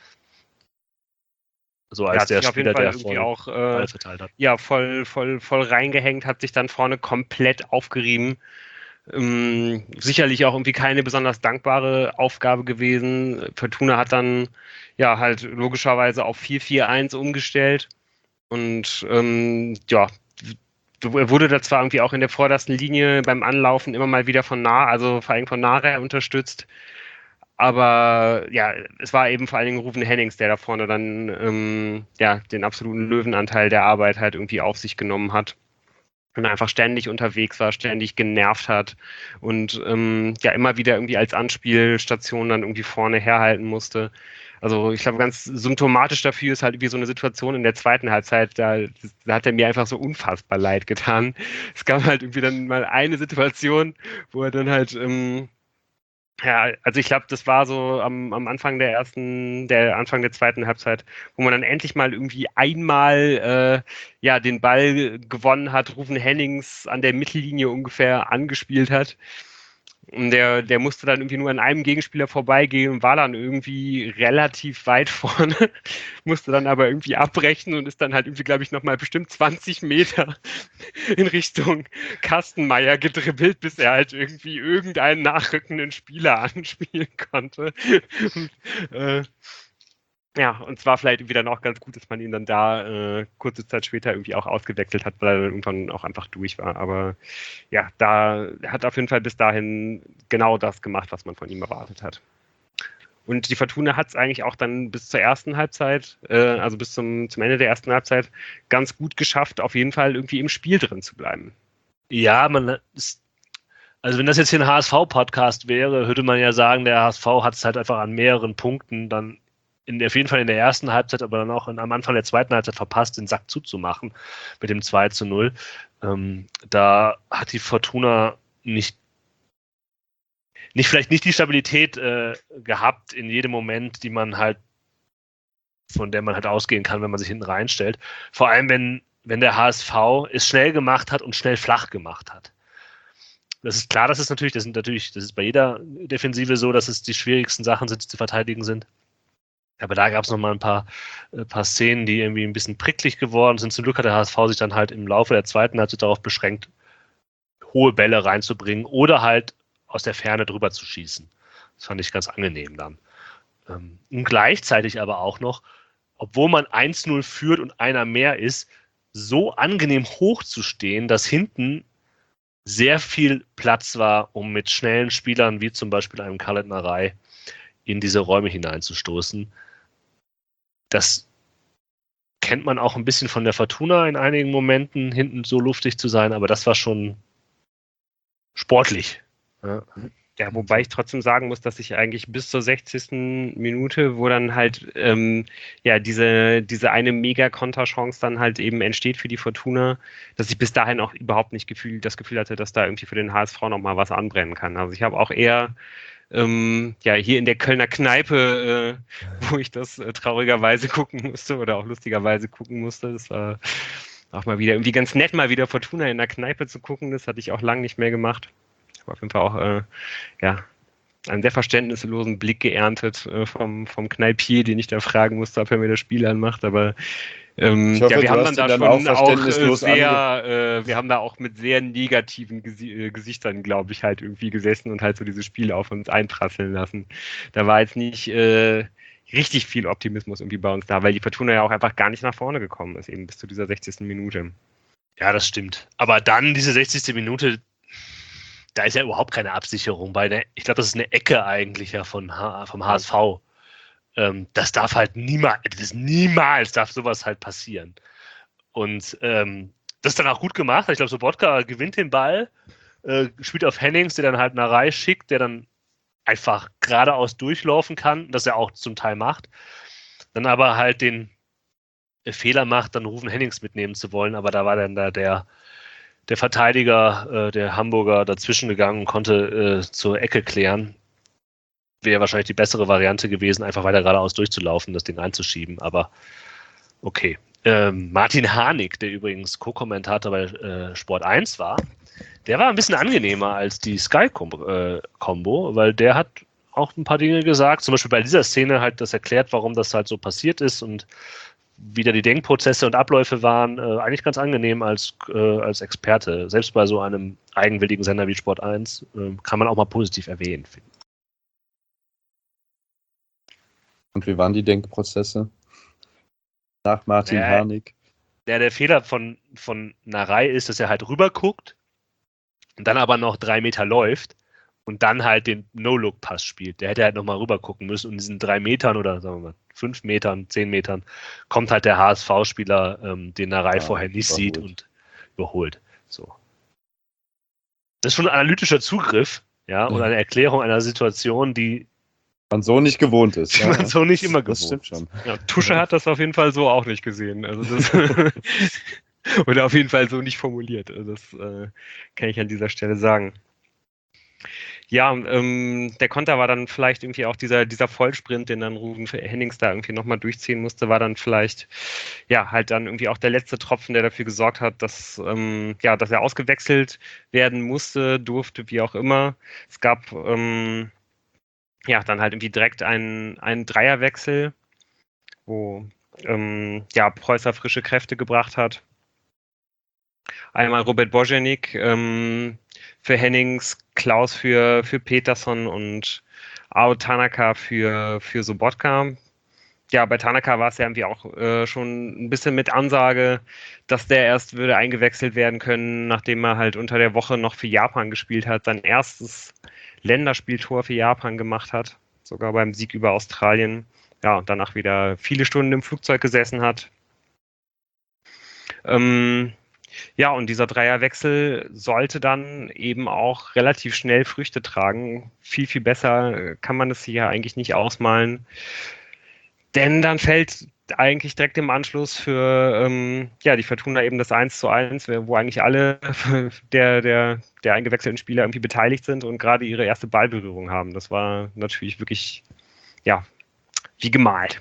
So als der Spieler, der vorne auch Ball verteilt hat. Ja, voll reingehängt, hat sich dann vorne komplett aufgerieben. Sicherlich auch irgendwie keine besonders dankbare Aufgabe gewesen. Fortuna hat dann halt logischerweise auf 4-4-1 umgestellt. Und er wurde da zwar irgendwie auch in der vordersten Linie beim Anlaufen immer mal wieder vor allem von Nara unterstützt. Aber es war eben vor allen Dingen Rufen Hennings, der da vorne dann den absoluten Löwenanteil der Arbeit halt irgendwie auf sich genommen hat. Und einfach ständig unterwegs war, ständig genervt hat und immer wieder irgendwie als Anspielstation dann irgendwie vorne herhalten musste. Also ich glaube, ganz symptomatisch dafür ist halt wie so eine Situation in der zweiten Halbzeit, da hat er mir einfach so unfassbar leid getan. Es gab halt irgendwie dann mal eine Situation, wo er dann halt also ich glaube, das war so am Anfang Anfang der zweiten Halbzeit, wo man dann endlich mal irgendwie einmal den Ball gewonnen hat, Rufen Hennings an der Mittellinie ungefähr angespielt hat. Und der musste dann irgendwie nur an einem Gegenspieler vorbeigehen und war dann irgendwie relativ weit vorne, musste dann aber irgendwie abbrechen und ist dann halt irgendwie, glaube ich, nochmal bestimmt 20 Meter in Richtung Kastenmeier gedribbelt, bis er halt irgendwie irgendeinen nachrückenden Spieler anspielen konnte. Und zwar vielleicht irgendwie dann auch ganz gut, dass man ihn dann da kurze Zeit später irgendwie auch ausgewechselt hat, weil er dann irgendwann auch einfach durch war. Aber da hat auf jeden Fall bis dahin genau das gemacht, was man von ihm erwartet hat. Und die Fortuna hat es eigentlich auch dann bis zur ersten Halbzeit, also bis zum Ende der ersten Halbzeit, ganz gut geschafft, auf jeden Fall irgendwie im Spiel drin zu bleiben. Ja, also wenn das jetzt hier ein HSV-Podcast wäre, würde man ja sagen, der HSV hat es halt einfach an mehreren Punkten dann auf jeden Fall in der ersten Halbzeit, aber dann auch am Anfang der zweiten Halbzeit verpasst, den Sack zuzumachen mit dem 2-0. Da hat die Fortuna vielleicht nicht die Stabilität gehabt in jedem Moment, von der man halt ausgehen kann, wenn man sich hinten reinstellt. Vor allem, wenn der HSV es schnell gemacht hat und schnell flach gemacht hat. Das ist klar, das ist bei jeder Defensive so, dass es die schwierigsten Sachen sind, die zu verteidigen sind. Aber da gab es nochmal ein paar Szenen, die irgendwie ein bisschen pricklig geworden sind. Zum Glück hat der HSV sich dann halt im Laufe der zweiten Halbzeit darauf beschränkt, hohe Bälle reinzubringen oder halt aus der Ferne drüber zu schießen. Das fand ich ganz angenehm dann. Und gleichzeitig aber auch noch, obwohl man 1-0 führt und einer mehr ist, so angenehm hoch zu stehen, dass hinten sehr viel Platz war, um mit schnellen Spielern wie zum Beispiel einem Khaled Narei in diese Räume hineinzustoßen. Das kennt man auch ein bisschen von der Fortuna in einigen Momenten, hinten so luftig zu sein, aber das war schon sportlich. Ja, wobei ich trotzdem sagen muss, dass ich eigentlich bis zur 60. Minute, wo dann halt diese eine Mega-Konterchance dann halt eben entsteht für die Fortuna, dass ich bis dahin auch überhaupt nicht das Gefühl hatte, dass da irgendwie für den HSV nochmal was anbrennen kann. Also ich habe auch eher hier in der Kölner Kneipe, wo ich das traurigerweise gucken musste oder auch lustigerweise gucken musste. Das war auch mal wieder irgendwie ganz nett, mal wieder Fortuna in der Kneipe zu gucken. Das hatte ich auch lange nicht mehr gemacht. War auf jeden Fall auch einen sehr verständnislosen Blick geerntet vom Kneipier, den ich da fragen musste, ob er mir das Spiel anmacht. Aber ich hoffe, wir haben dann da schon wir haben da auch mit sehr negativen Gesichtern, glaube ich, halt irgendwie gesessen und halt so dieses Spiel auf uns einprasseln lassen. Da war jetzt nicht richtig viel Optimismus irgendwie bei uns da, weil die Fortuna ja auch einfach gar nicht nach vorne gekommen ist, eben bis zu dieser 60. Minute. Ja, das stimmt. Aber dann diese 60. Minute, da ist ja überhaupt keine Absicherung bei. Ich glaube, das ist eine Ecke eigentlich ja vom HSV. Das darf halt niemals darf sowas halt passieren. Und das ist dann auch gut gemacht. Ich glaube, Sobotka gewinnt den Ball, spielt auf Hennings, der dann halt Narei schickt, der dann einfach geradeaus durchlaufen kann, das er auch zum Teil macht. Dann aber halt den Fehler macht, dann Rufen Hennings mitnehmen zu wollen, aber da war dann da der Verteidiger, der Hamburger, dazwischen gegangen und konnte zur Ecke klären. Wäre wahrscheinlich die bessere Variante gewesen, einfach weiter geradeaus durchzulaufen, das Ding einzuschieben, aber okay. Martin Harnik, der übrigens Co-Kommentator bei Sport 1 war, der war ein bisschen angenehmer als die Sky-Kombo, weil der hat auch ein paar Dinge gesagt, zum Beispiel bei dieser Szene halt das erklärt, warum das halt so passiert ist und wie da die Denkprozesse und Abläufe waren, eigentlich ganz angenehm als Experte. Selbst bei so einem eigenwilligen Sender wie Sport 1 kann man auch mal positiv erwähnen, finde ich. Und wie waren die Denkprozesse? Nach Martin Harnik? Der Fehler von Narei ist, dass er halt rüber guckt und dann aber noch 3 Meter läuft und dann halt den No-Look-Pass spielt. Der hätte halt nochmal rüber gucken müssen und in diesen 3 Metern oder sagen wir mal 5 Metern, 10 Metern kommt halt der HSV-Spieler, den Narei vorher nicht sieht und überholt. So. Das ist schon ein analytischer Zugriff, ja, und eine Erklärung einer Situation, die man so nicht gewohnt ist. Die man so nicht immer gewohnt ist. Das stimmt schon. Ja, Tusche hat das auf jeden Fall so auch nicht gesehen. Also das oder auf jeden Fall so nicht formuliert. Also das kann ich an dieser Stelle sagen. Ja, der Konter war dann vielleicht irgendwie auch dieser Vollsprint, den dann Rufen Hennings da irgendwie nochmal durchziehen musste, war dann vielleicht halt dann irgendwie auch der letzte Tropfen, der dafür gesorgt hat, dass er ausgewechselt werden musste, durfte, wie auch immer. Es gab dann halt irgendwie direkt einen Dreierwechsel, wo Preußer frische Kräfte gebracht hat. Einmal Robert Boženík für Hennings, Klaus für Peterson und Ao Tanaka für Sobotka. Ja, bei Tanaka war es ja irgendwie auch schon ein bisschen mit Ansage, dass der erst würde eingewechselt werden können, nachdem er halt unter der Woche noch für Japan gespielt hat, sein erstes Länderspieltor für Japan gemacht hat, sogar beim Sieg über Australien. Ja, und danach wieder viele Stunden im Flugzeug gesessen hat. Und dieser Dreierwechsel sollte dann eben auch relativ schnell Früchte tragen. Viel, viel besser kann man es hier eigentlich nicht ausmalen. Denn dann fällt eigentlich direkt im Anschluss für die Fortuna eben das 1:1, wo eigentlich alle der eingewechselten Spieler irgendwie beteiligt sind und gerade ihre erste Ballberührung haben. Das war natürlich wirklich, wie gemalt.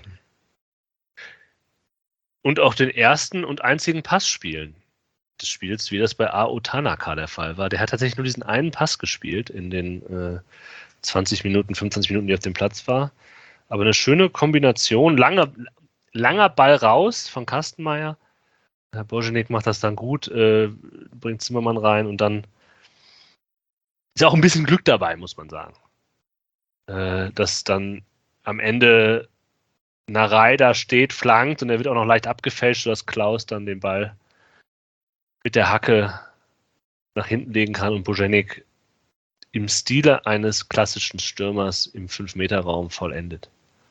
Und auch den ersten und einzigen Pass spielen des Spiels, wie das bei Ao Tanaka der Fall war. Der hat tatsächlich nur diesen einen Pass gespielt in den 20 Minuten, 25 Minuten, die er auf dem Platz war. Aber eine schöne Kombination, langer Ball raus von Kastenmeier. Herr Boženík macht das dann gut, bringt Zimmermann rein und dann ist auch ein bisschen Glück dabei, muss man sagen. Dass dann am Ende Narei da steht, flankt und er wird auch noch leicht abgefälscht, sodass Klaus dann den Ball mit der Hacke nach hinten legen kann und Boženík im Stile eines klassischen Stürmers im 5-Meter-Raum vollendet.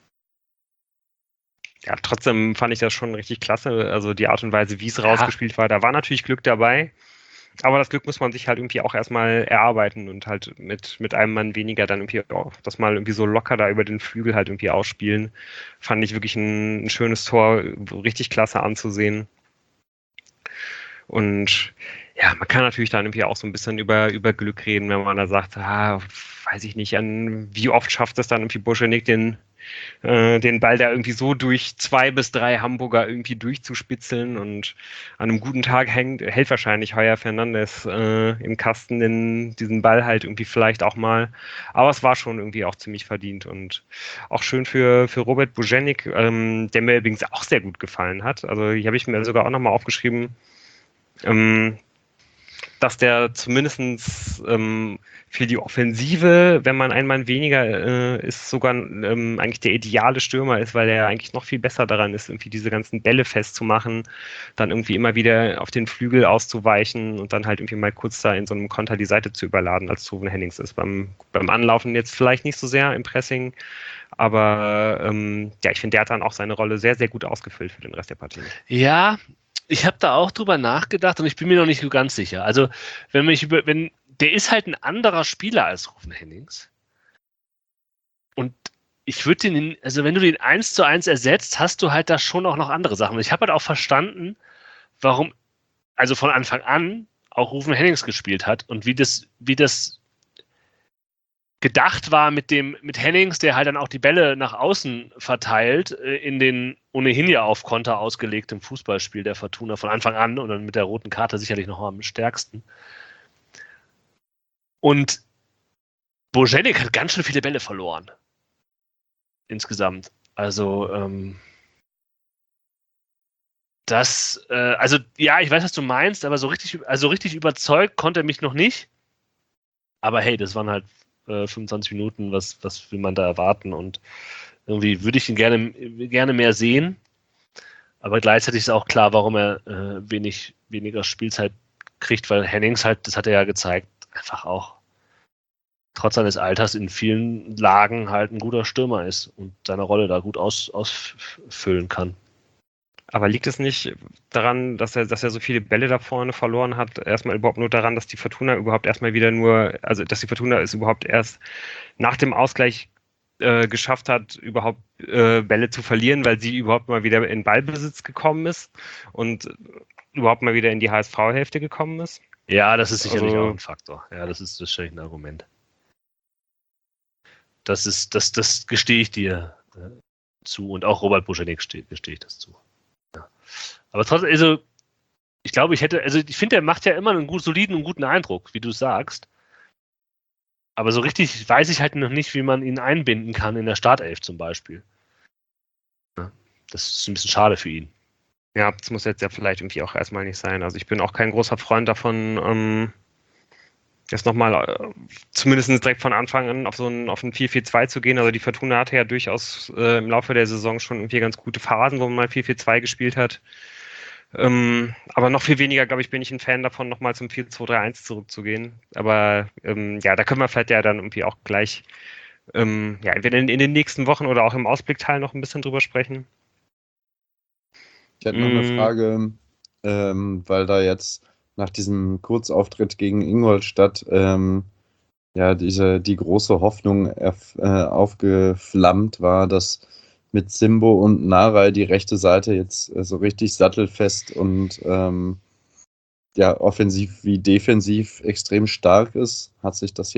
Ja, trotzdem fand ich das schon richtig klasse. Also die Art und Weise, wie es rausgespielt war, da war natürlich Glück dabei. Aber das Glück muss man sich halt irgendwie auch erstmal erarbeiten und halt mit einem Mann weniger dann irgendwie auch das mal irgendwie so locker da über den Flügel halt irgendwie ausspielen. Fand ich wirklich ein schönes Tor, richtig klasse anzusehen. Und ja, man kann natürlich dann irgendwie auch so ein bisschen über Glück reden, wenn man da sagt, weiß ich nicht, wie oft schafft es dann irgendwie Boženík den Ball da irgendwie so durch 2 bis 3 Hamburger irgendwie durchzuspitzeln, und an einem guten Tag hält wahrscheinlich Heuer Fernandes im Kasten diesen Ball halt irgendwie vielleicht auch mal, aber es war schon irgendwie auch ziemlich verdient und auch schön für Robert Boženík, der mir übrigens auch sehr gut gefallen hat. Also hier habe ich mir sogar auch nochmal aufgeschrieben, dass der zumindest für die Offensive, wenn man ein Mann weniger ist, sogar eigentlich der ideale Stürmer ist, weil er eigentlich noch viel besser daran ist, irgendwie diese ganzen Bälle festzumachen, dann irgendwie immer wieder auf den Flügel auszuweichen und dann halt irgendwie mal kurz da in so einem Konter die Seite zu überladen, als Ruven Hennings ist. Beim Anlaufen jetzt vielleicht nicht so sehr im Pressing, aber ja, ich finde, der hat dann auch seine Rolle sehr, sehr gut ausgefüllt für den Rest der Partie. Ja, ich habe da auch drüber nachgedacht und ich bin mir noch nicht so ganz sicher. Also, der ist halt ein anderer Spieler als Ruven Hennings. Und ich würde den, also wenn du den 1:1 ersetzt, hast du halt da schon auch noch andere Sachen. Ich habe halt auch verstanden, warum, also von Anfang an auch Ruven Hennings gespielt hat und wie das gedacht war mit Hennings, der halt dann auch die Bälle nach außen verteilt, in den ohnehin ja auf Konter ausgelegten Fußballspiel der Fortuna von Anfang an und dann mit der roten Karte sicherlich noch am stärksten. Und Boženík hat ganz schön viele Bälle verloren. Insgesamt. Also, ja, ich weiß, was du meinst, aber so richtig überzeugt konnte er mich noch nicht. Aber hey, das waren halt 25 Minuten, was will man da erwarten? Und irgendwie würde ich ihn gerne mehr sehen. Aber gleichzeitig ist auch klar, warum er weniger Spielzeit kriegt, weil Hennings halt, das hat er ja gezeigt, einfach auch trotz seines Alters in vielen Lagen halt ein guter Stürmer ist und seine Rolle da gut ausfüllen kann. Aber liegt es nicht daran, dass er so viele Bälle da vorne verloren hat, erstmal überhaupt nur daran, dass die Fortuna überhaupt erstmal wieder dass die Fortuna es überhaupt erst nach dem Ausgleich geschafft hat, überhaupt Bälle zu verlieren, weil sie überhaupt mal wieder in Ballbesitz gekommen ist und überhaupt mal wieder in die HSV-Hälfte gekommen ist? Ja, das ist sicherlich auch ein Faktor. Ja, das ist sicherlich ein Argument. Das gestehe ich dir zu und auch Robert Boženík gestehe ich das zu. Ja. Aber trotzdem, also ich glaube, ich finde, er macht ja immer einen soliden und guten Eindruck, wie du sagst. Aber so richtig weiß ich halt noch nicht, wie man ihn einbinden kann in der Startelf zum Beispiel. Ja, das ist ein bisschen schade für ihn. Ja, das muss jetzt ja vielleicht irgendwie auch erstmal nicht sein. Also ich bin auch kein großer Freund davon, jetzt nochmal zumindest direkt von Anfang an auf ein 4-4-2 zu gehen. Also die Fortuna hatte ja durchaus im Laufe der Saison schon irgendwie ganz gute Phasen, wo man mal 4-4-2 gespielt hat. Aber noch viel weniger, glaube ich, bin ich ein Fan davon, nochmal zum 4-2-3-1 zurückzugehen. Aber ja, da können wir vielleicht ja dann irgendwie auch gleich entweder in den nächsten Wochen oder auch im Ausblickteil noch ein bisschen drüber sprechen. Ich hätte noch eine Frage, weil da jetzt nach diesem Kurzauftritt gegen Ingolstadt die große Hoffnung aufgeflammt war, dass mit Simbo und Narei die rechte Seite jetzt so richtig sattelfest und offensiv wie defensiv extrem stark ist. Hat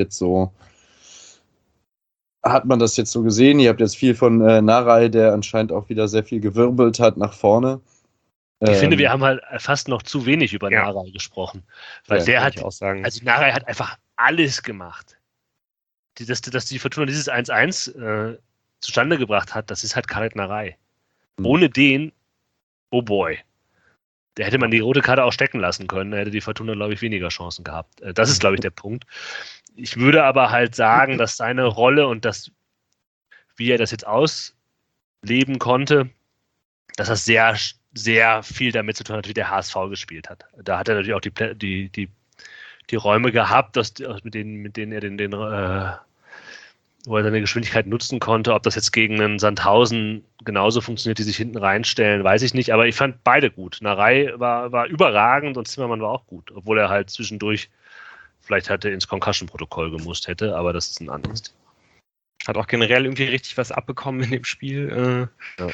man das jetzt so gesehen? Ihr habt jetzt viel von Narei, der anscheinend auch wieder sehr viel gewirbelt hat nach vorne. Ich finde, wir haben halt fast noch zu wenig über Narei gesprochen. Weil Narei hat einfach alles gemacht. Dass die Fortuna dieses 1-1 zustande gebracht hat, das ist halt Khaled Narei. Ohne den, oh boy. Da hätte man die rote Karte auch stecken lassen können. Da hätte die Fortuna, glaube ich, weniger Chancen gehabt. Das ist, glaube ich, der Punkt. Ich würde aber halt sagen, dass seine Rolle und das wie er das jetzt ausleben konnte, dass das sehr, sehr viel damit zu tun hat, wie der HSV gespielt hat. Da hat er natürlich auch die Räume gehabt, mit denen er wo er seine Geschwindigkeit nutzen konnte. Ob das jetzt gegen einen Sandhausen genauso funktioniert, die sich hinten reinstellen, weiß ich nicht. Aber ich fand beide gut. Narei war überragend und Zimmermann war auch gut. Obwohl er halt zwischendurch vielleicht ins Concussion-Protokoll gemusst hätte. Aber das ist ein anderes Thema. Hat auch generell irgendwie richtig was abbekommen in dem Spiel.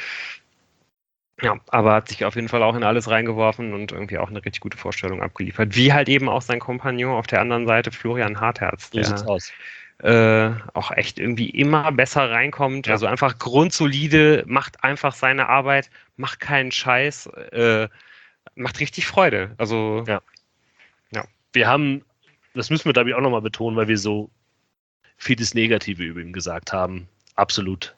Ja, aber hat sich auf jeden Fall auch in alles reingeworfen und irgendwie auch eine richtig gute Vorstellung abgeliefert. Wie halt eben auch sein Kompagnon auf der anderen Seite, Florian Hartherz. So sieht's aus. Auch echt irgendwie immer besser reinkommt. Ja. Also einfach grundsolide, macht einfach seine Arbeit, macht keinen Scheiß, macht richtig Freude. Also, ja. Wir haben, das müssen wir glaube ich auch nochmal betonen, weil wir so vieles Negative über ihn gesagt haben. Absoluter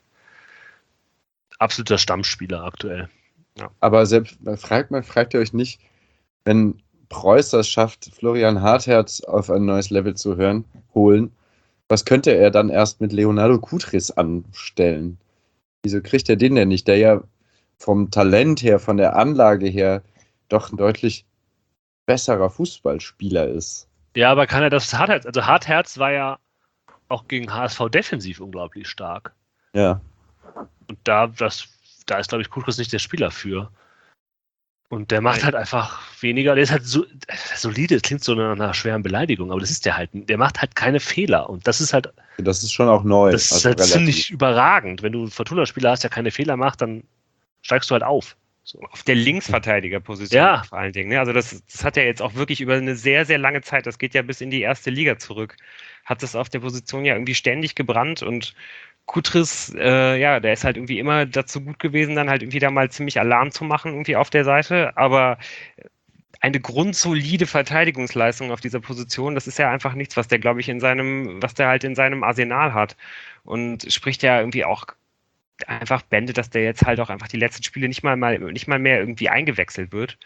Stammspieler aktuell. Ja. Aber selbst, fragt ihr euch nicht, wenn Preuß es schafft, Florian Hartherz auf ein neues Level zu holen, was könnte er dann erst mit Leonardo Kutris anstellen? Wieso kriegt er den denn nicht, der ja vom Talent her, von der Anlage her doch ein deutlich besserer Fußballspieler ist? Ja, aber kann er das Hartherz? Also Hartherz war ja auch gegen HSV defensiv unglaublich stark. Ja. Und da ist, glaube ich, Kutris nicht der Spieler für. Und der macht halt einfach weniger, der ist halt so solide, das klingt so nach einer schweren Beleidigung, aber das ist der halt, der macht halt keine Fehler und das ist halt... Das ist schon auch neu. Das ist halt ziemlich überragend. Wenn du einen Fortuna-Spieler hast, der keine Fehler macht, dann steigst du halt auf. So. Auf der Linksverteidigerposition vor allen Dingen. Ne? Also das hat ja jetzt auch wirklich über eine sehr, sehr lange Zeit, das geht ja bis in die erste Liga zurück, hat es auf der Position ja irgendwie ständig gebrannt und Kutris, der ist halt irgendwie immer dazu gut gewesen, dann halt irgendwie da mal ziemlich Alarm zu machen irgendwie auf der Seite, aber eine grundsolide Verteidigungsleistung auf dieser Position, das ist ja einfach nichts, was der, glaube ich, was der halt in seinem Arsenal hat und spricht ja irgendwie auch einfach Bände, dass der jetzt halt auch einfach die letzten Spiele nicht mal mehr irgendwie eingewechselt wird.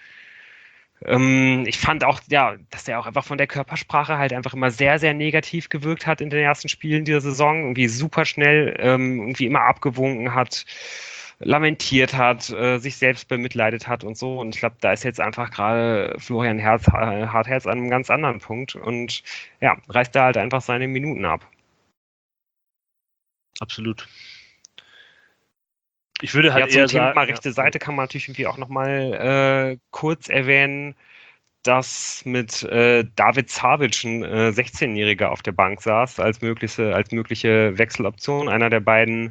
Ich fand auch, dass er auch einfach von der Körpersprache halt einfach immer sehr, sehr negativ gewirkt hat in den ersten Spielen dieser Saison. Irgendwie super schnell, irgendwie immer abgewunken hat, lamentiert hat, sich selbst bemitleidet hat und so. Und ich glaube, da ist jetzt einfach gerade Florian Hartherz an einem ganz anderen Punkt und reißt da halt einfach seine Minuten ab. Absolut. Ich würde halt eher sagen... Zum Thema rechte Seite kann man natürlich irgendwie auch nochmal kurz erwähnen, dass mit David Savic ein 16-Jähriger auf der Bank saß, als mögliche Wechseloption. Einer der beiden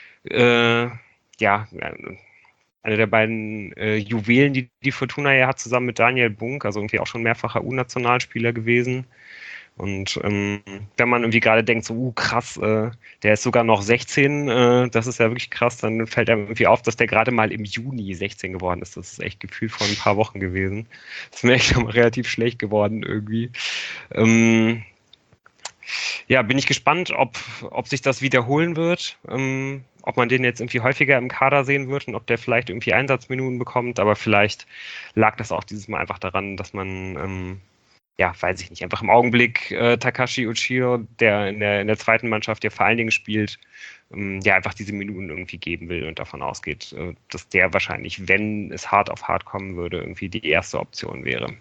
Juwelen, die Fortuna ja hat, zusammen mit Daniel Bunk, also irgendwie auch schon mehrfacher U-Nationalspieler gewesen. Und wenn man irgendwie gerade denkt, so krass, der ist sogar noch 16, das ist ja wirklich krass, dann fällt einem irgendwie auf, dass der gerade mal im Juni 16 geworden ist. Das ist echt gefühlt vor ein paar Wochen gewesen. Das ist mir echt schon mal relativ schlecht geworden irgendwie. Bin ich gespannt, ob sich das wiederholen wird, ob man den jetzt irgendwie häufiger im Kader sehen wird und ob der vielleicht irgendwie Einsatzminuten bekommt, aber vielleicht lag das auch dieses Mal einfach daran, dass man weiß ich nicht, einfach im Augenblick Takashi Uchiro, der in der zweiten Mannschaft ja vor allen Dingen spielt, einfach diese Minuten irgendwie geben will und davon ausgeht, dass der wahrscheinlich, wenn es hart auf hart kommen würde, irgendwie die erste Option wäre.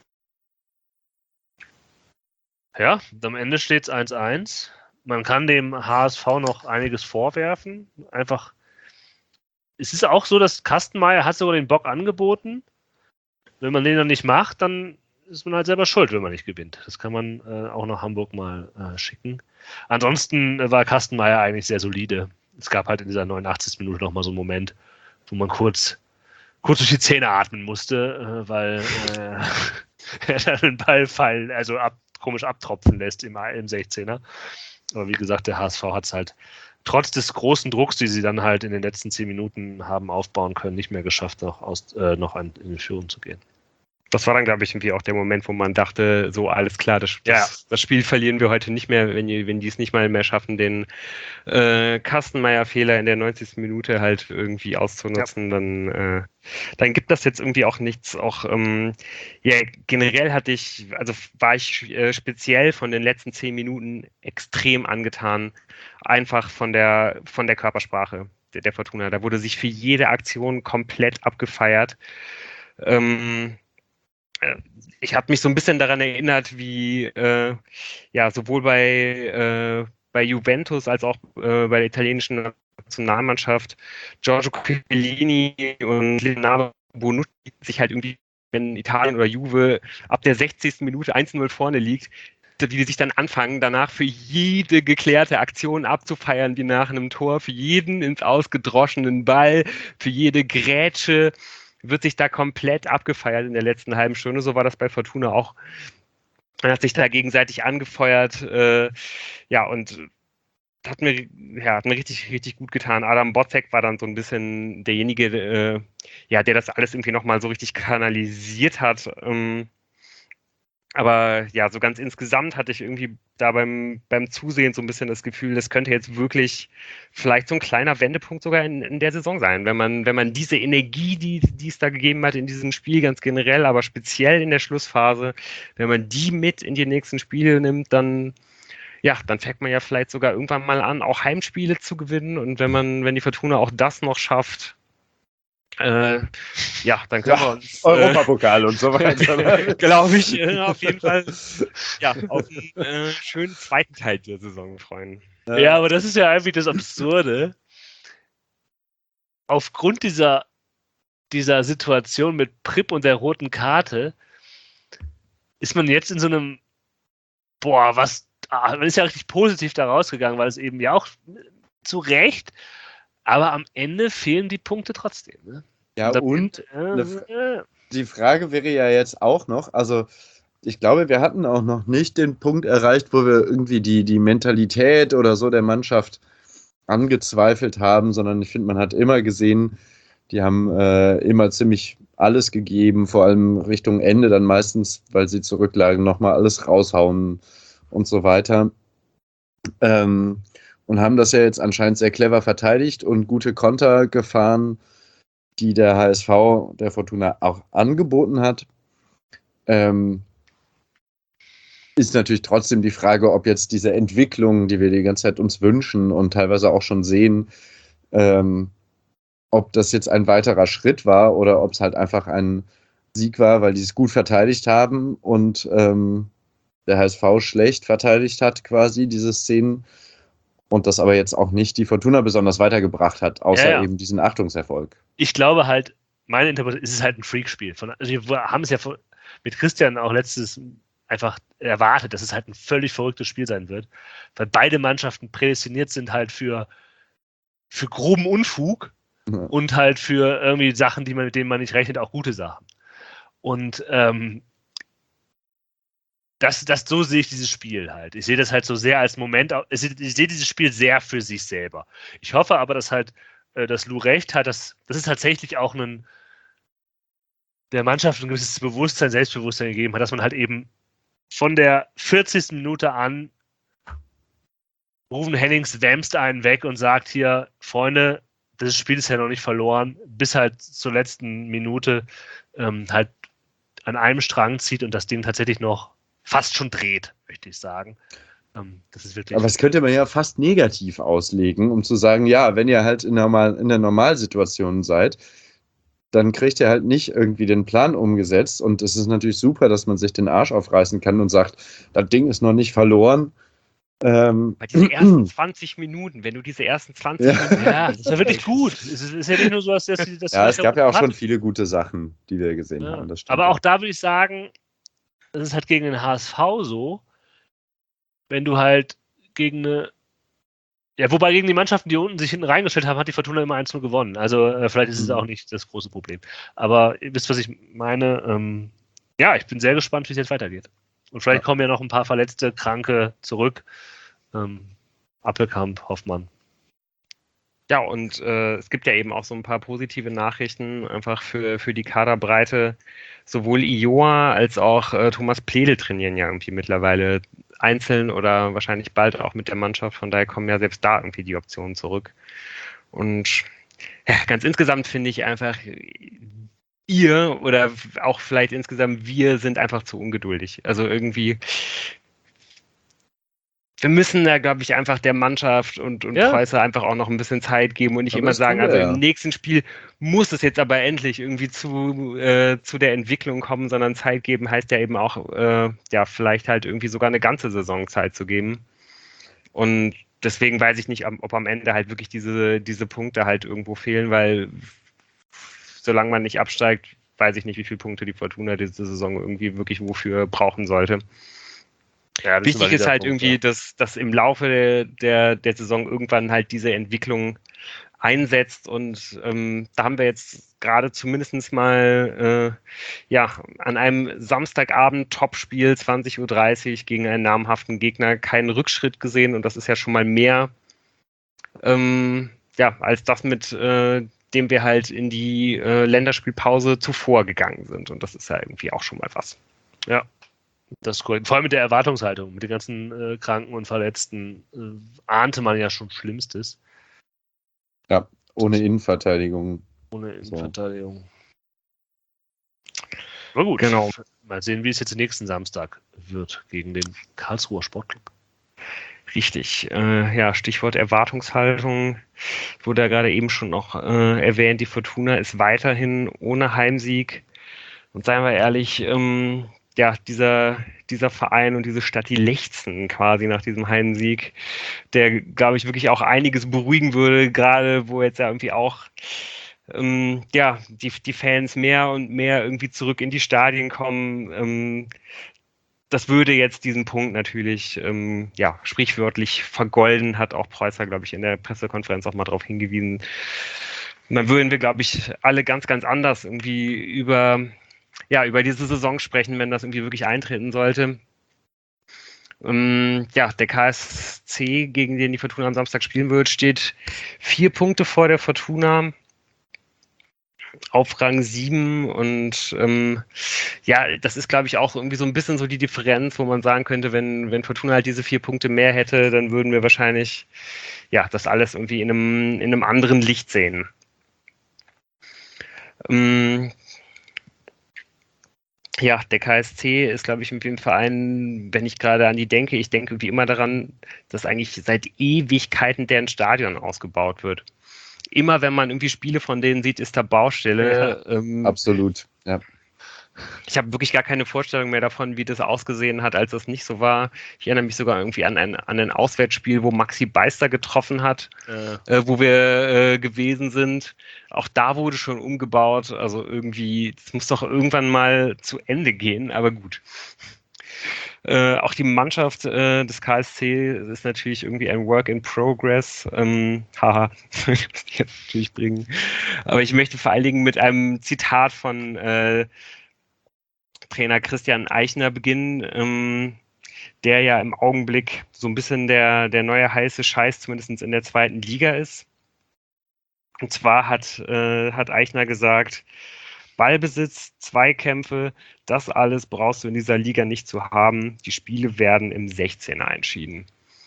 Ja, am Ende steht es 1-1. Man kann dem HSV noch einiges vorwerfen. Einfach, es ist auch so, dass Kastenmeier hat sogar den Bock angeboten. Wenn man den dann nicht macht, dann ist man halt selber schuld, wenn man nicht gewinnt. Das kann man auch nach Hamburg mal schicken. Ansonsten war Kastenmeier eigentlich sehr solide. Es gab halt in dieser 89. Minute nochmal so einen Moment, wo man kurz durch die Zähne atmen musste, weil er dann den Ball fallen, also komisch abtropfen lässt im 16er. Aber wie gesagt, der HSV hat es halt trotz des großen Drucks, die sie dann halt in den letzten 10 Minuten haben aufbauen können, nicht mehr geschafft, noch in die Führung zu gehen. Das war dann, glaube ich, irgendwie auch der Moment, wo man dachte, so alles klar, das Spiel verlieren wir heute nicht mehr, wenn die es nicht mal mehr schaffen, den Kastenmeier-Fehler in der 90. Minute halt irgendwie auszunutzen, dann gibt das jetzt irgendwie auch nichts. Auch generell war ich speziell von den letzten 10 Minuten extrem angetan, einfach von der Körpersprache der Fortuna. Da wurde sich für jede Aktion komplett abgefeiert. Ich habe mich so ein bisschen daran erinnert, wie sowohl bei Juventus als auch bei der italienischen Nationalmannschaft Giorgio Chiellini und Leonardo Bonucci sich halt irgendwie, wenn Italien oder Juve ab der 60. Minute 1-0 vorne liegt, wie die sich dann anfangen, danach für jede geklärte Aktion abzufeiern, wie nach einem Tor, für jeden ins Ausgedroschenen Ball, für jede Grätsche wird sich da komplett abgefeiert in der letzten halben Stunde. So war das bei Fortuna auch. Man hat sich da gegenseitig angefeuert. Und hat mir richtig, richtig gut getan. Adam Botzek war dann so ein bisschen derjenige, der das alles irgendwie nochmal so richtig kanalisiert hat. Aber ja, so ganz insgesamt hatte ich irgendwie da beim Zusehen so ein bisschen das Gefühl, das könnte jetzt wirklich vielleicht so ein kleiner Wendepunkt sogar in der Saison sein. Wenn man diese Energie, die es da gegeben hat in diesem Spiel ganz generell, aber speziell in der Schlussphase, wenn man die mit in die nächsten Spiele nimmt, dann fängt man ja vielleicht sogar irgendwann mal an, auch Heimspiele zu gewinnen. Und wenn die Fortuna auch das noch schafft, dann können wir uns Europapokal und so weiter. Glaube ich, auf jeden Fall auf einen schönen zweiten Teil der Saison freuen. Ja, aber das ist ja irgendwie das Absurde. Aufgrund dieser Situation mit Prip und der roten Karte ist man jetzt in so einem man ist ja richtig positiv da rausgegangen, weil es eben ja auch zu Recht, aber am Ende fehlen die Punkte trotzdem. Ne? Ja, die Frage wäre ja jetzt auch noch, also ich glaube, wir hatten auch noch nicht den Punkt erreicht, wo wir irgendwie die Mentalität oder so der Mannschaft angezweifelt haben, sondern ich finde, man hat immer gesehen, die haben immer ziemlich alles gegeben, vor allem Richtung Ende dann meistens, weil sie zurücklagen, nochmal alles raushauen und so weiter. Und haben das ja jetzt anscheinend sehr clever verteidigt und gute Konter gefahren, die der HSV, der Fortuna, auch angeboten hat. Ist natürlich trotzdem die Frage, ob jetzt diese Entwicklung, die wir die ganze Zeit uns wünschen und teilweise auch schon sehen, ob das jetzt ein weiterer Schritt war oder ob es halt einfach ein Sieg war, weil die es gut verteidigt haben und der HSV schlecht verteidigt hat, quasi diese Szenen. Und das aber jetzt auch nicht die Fortuna besonders weitergebracht hat, außer eben diesen Achtungserfolg. Ich glaube halt, meine Interpretation ist es halt ein Freakspiel. Wir haben es ja mit Christian auch letztes einfach erwartet, dass es halt ein völlig verrücktes Spiel sein wird, weil beide Mannschaften prädestiniert sind halt für groben Unfug und halt für irgendwie Sachen, mit denen man nicht rechnet, auch gute Sachen. Und so sehe ich dieses Spiel halt. Ich sehe das halt so sehr als Moment, ich sehe dieses Spiel sehr für sich selber. Ich hoffe aber, dass Lou recht hat, dass es tatsächlich auch der Mannschaft ein gewisses Selbstbewusstsein gegeben hat, dass man halt eben von der 40. Minute an Ruven Hennings wämst einen weg und sagt hier, Freunde, das Spiel ist ja noch nicht verloren, bis halt zur letzten Minute halt an einem Strang zieht und das Ding tatsächlich noch fast schon dreht, möchte ich sagen. Das ist wirklich. Aber das könnte man ja fast negativ auslegen, um zu sagen, ja, wenn ihr halt in der Normalsituation seid, dann kriegt ihr halt nicht irgendwie den Plan umgesetzt und es ist natürlich super, dass man sich den Arsch aufreißen kann und sagt, das Ding ist noch nicht verloren. Bei diesen ersten 20 Minuten, wenn du diese ersten 20 Minuten... Ja, das ist ja wirklich gut. Es ist ja nicht nur so, dass das es gab ja auch schon viele gute Sachen, die wir gesehen haben. Das stimmt. Aber auch da würde ich sagen, das ist halt gegen den HSV so, wenn du halt gegen wobei gegen die Mannschaften, die unten sich hinten reingestellt haben, hat die Fortuna immer 1-0 gewonnen. Also vielleicht ist es auch nicht das große Problem. Aber ihr wisst, was ich meine. Ich bin sehr gespannt, wie es jetzt weitergeht. Und vielleicht kommen ja noch ein paar Verletzte, Kranke zurück. Appelkamp, Hoffmann. Ja, und es gibt ja eben auch so ein paar positive Nachrichten, einfach für die Kaderbreite. Sowohl Ioa als auch Thomas Pledel trainieren ja irgendwie mittlerweile einzeln oder wahrscheinlich bald auch mit der Mannschaft. Von daher kommen ja selbst da irgendwie die Optionen zurück. Und ja, ganz insgesamt finde ich einfach, ihr oder auch vielleicht insgesamt wir sind einfach zu ungeduldig. Also irgendwie, wir müssen da, glaube ich, einfach der Mannschaft und Preußer einfach auch noch ein bisschen Zeit geben und nicht immer sagen, also im nächsten Spiel muss es jetzt aber endlich irgendwie zu der Entwicklung kommen, sondern Zeit geben heißt ja eben auch, ja, vielleicht halt irgendwie sogar eine ganze Saison Zeit zu geben. Und deswegen weiß ich nicht, ob am Ende halt wirklich diese Punkte halt irgendwo fehlen, weil solange man nicht absteigt, weiß ich nicht, wie viele Punkte die Fortuna diese Saison irgendwie wirklich wofür brauchen sollte. Ja, wichtig ist halt Punkt, irgendwie, dass im Laufe der Saison irgendwann halt diese Entwicklung einsetzt und da haben wir jetzt gerade zumindest mal an einem Samstagabend Topspiel 20:30 Uhr gegen einen namhaften Gegner keinen Rückschritt gesehen und das ist ja schon mal mehr als das mit dem wir halt in die Länderspielpause zuvor gegangen sind und das ist ja irgendwie auch schon mal was. Ja. Das ist korrekt. Vor allem mit der Erwartungshaltung, mit den ganzen Kranken und Verletzten ahnte man ja schon Schlimmstes. Ja, ohne Innenverteidigung. Ohne Innenverteidigung. Aber gut, genau. Mal sehen, wie es jetzt nächsten Samstag wird gegen den Karlsruher Sportclub. Richtig. Stichwort Erwartungshaltung wurde ja gerade eben schon noch erwähnt. Die Fortuna ist weiterhin ohne Heimsieg. Und seien wir ehrlich, dieser Verein und diese Stadt, die lechzen quasi nach diesem Heimsieg, der, glaube ich, wirklich auch einiges beruhigen würde, gerade wo jetzt ja irgendwie auch die Fans mehr und mehr irgendwie zurück in die Stadien kommen. Das würde jetzt diesen Punkt natürlich sprichwörtlich vergolden, hat auch Preußer, glaube ich, in der Pressekonferenz auch mal darauf hingewiesen. Und dann würden wir, glaube ich, alle ganz, ganz anders irgendwie über diese Saison sprechen, wenn das irgendwie wirklich eintreten sollte. Der KSC, gegen den die Fortuna am Samstag spielen wird, steht 4 Punkte vor der Fortuna auf Rang 7 und das ist, glaube ich, auch irgendwie so ein bisschen so die Differenz, wo man sagen könnte, wenn Fortuna halt diese 4 Punkte mehr hätte, dann würden wir wahrscheinlich das alles irgendwie in einem anderen Licht sehen. Der KSC ist, glaube ich, irgendwie ein Verein, wenn ich gerade an die denke, ich denke irgendwie immer daran, dass eigentlich seit Ewigkeiten deren Stadion ausgebaut wird. Immer wenn man irgendwie Spiele von denen sieht, ist da Baustelle. Ja, absolut, ja. Ich habe wirklich gar keine Vorstellung mehr davon, wie das ausgesehen hat, als das nicht so war. Ich erinnere mich sogar irgendwie an ein Auswärtsspiel, wo Maxi Beister getroffen hat, wo wir gewesen sind. Auch da wurde schon umgebaut. Also irgendwie, das muss doch irgendwann mal zu Ende gehen, aber gut. Auch die Mannschaft des KSC ist natürlich irgendwie ein Work in Progress. Haha, das muss ich jetzt natürlich bringen. Aber ich möchte vor allen Dingen mit einem Zitat von Trainer Christian Eichner beginnen, der ja im Augenblick so ein bisschen der neue heiße Scheiß, zumindest in der 2. Liga ist. Und zwar hat Eichner gesagt, Ballbesitz, Zweikämpfe, das alles brauchst du in dieser Liga nicht zu haben. Die Spiele werden im 16er entschieden.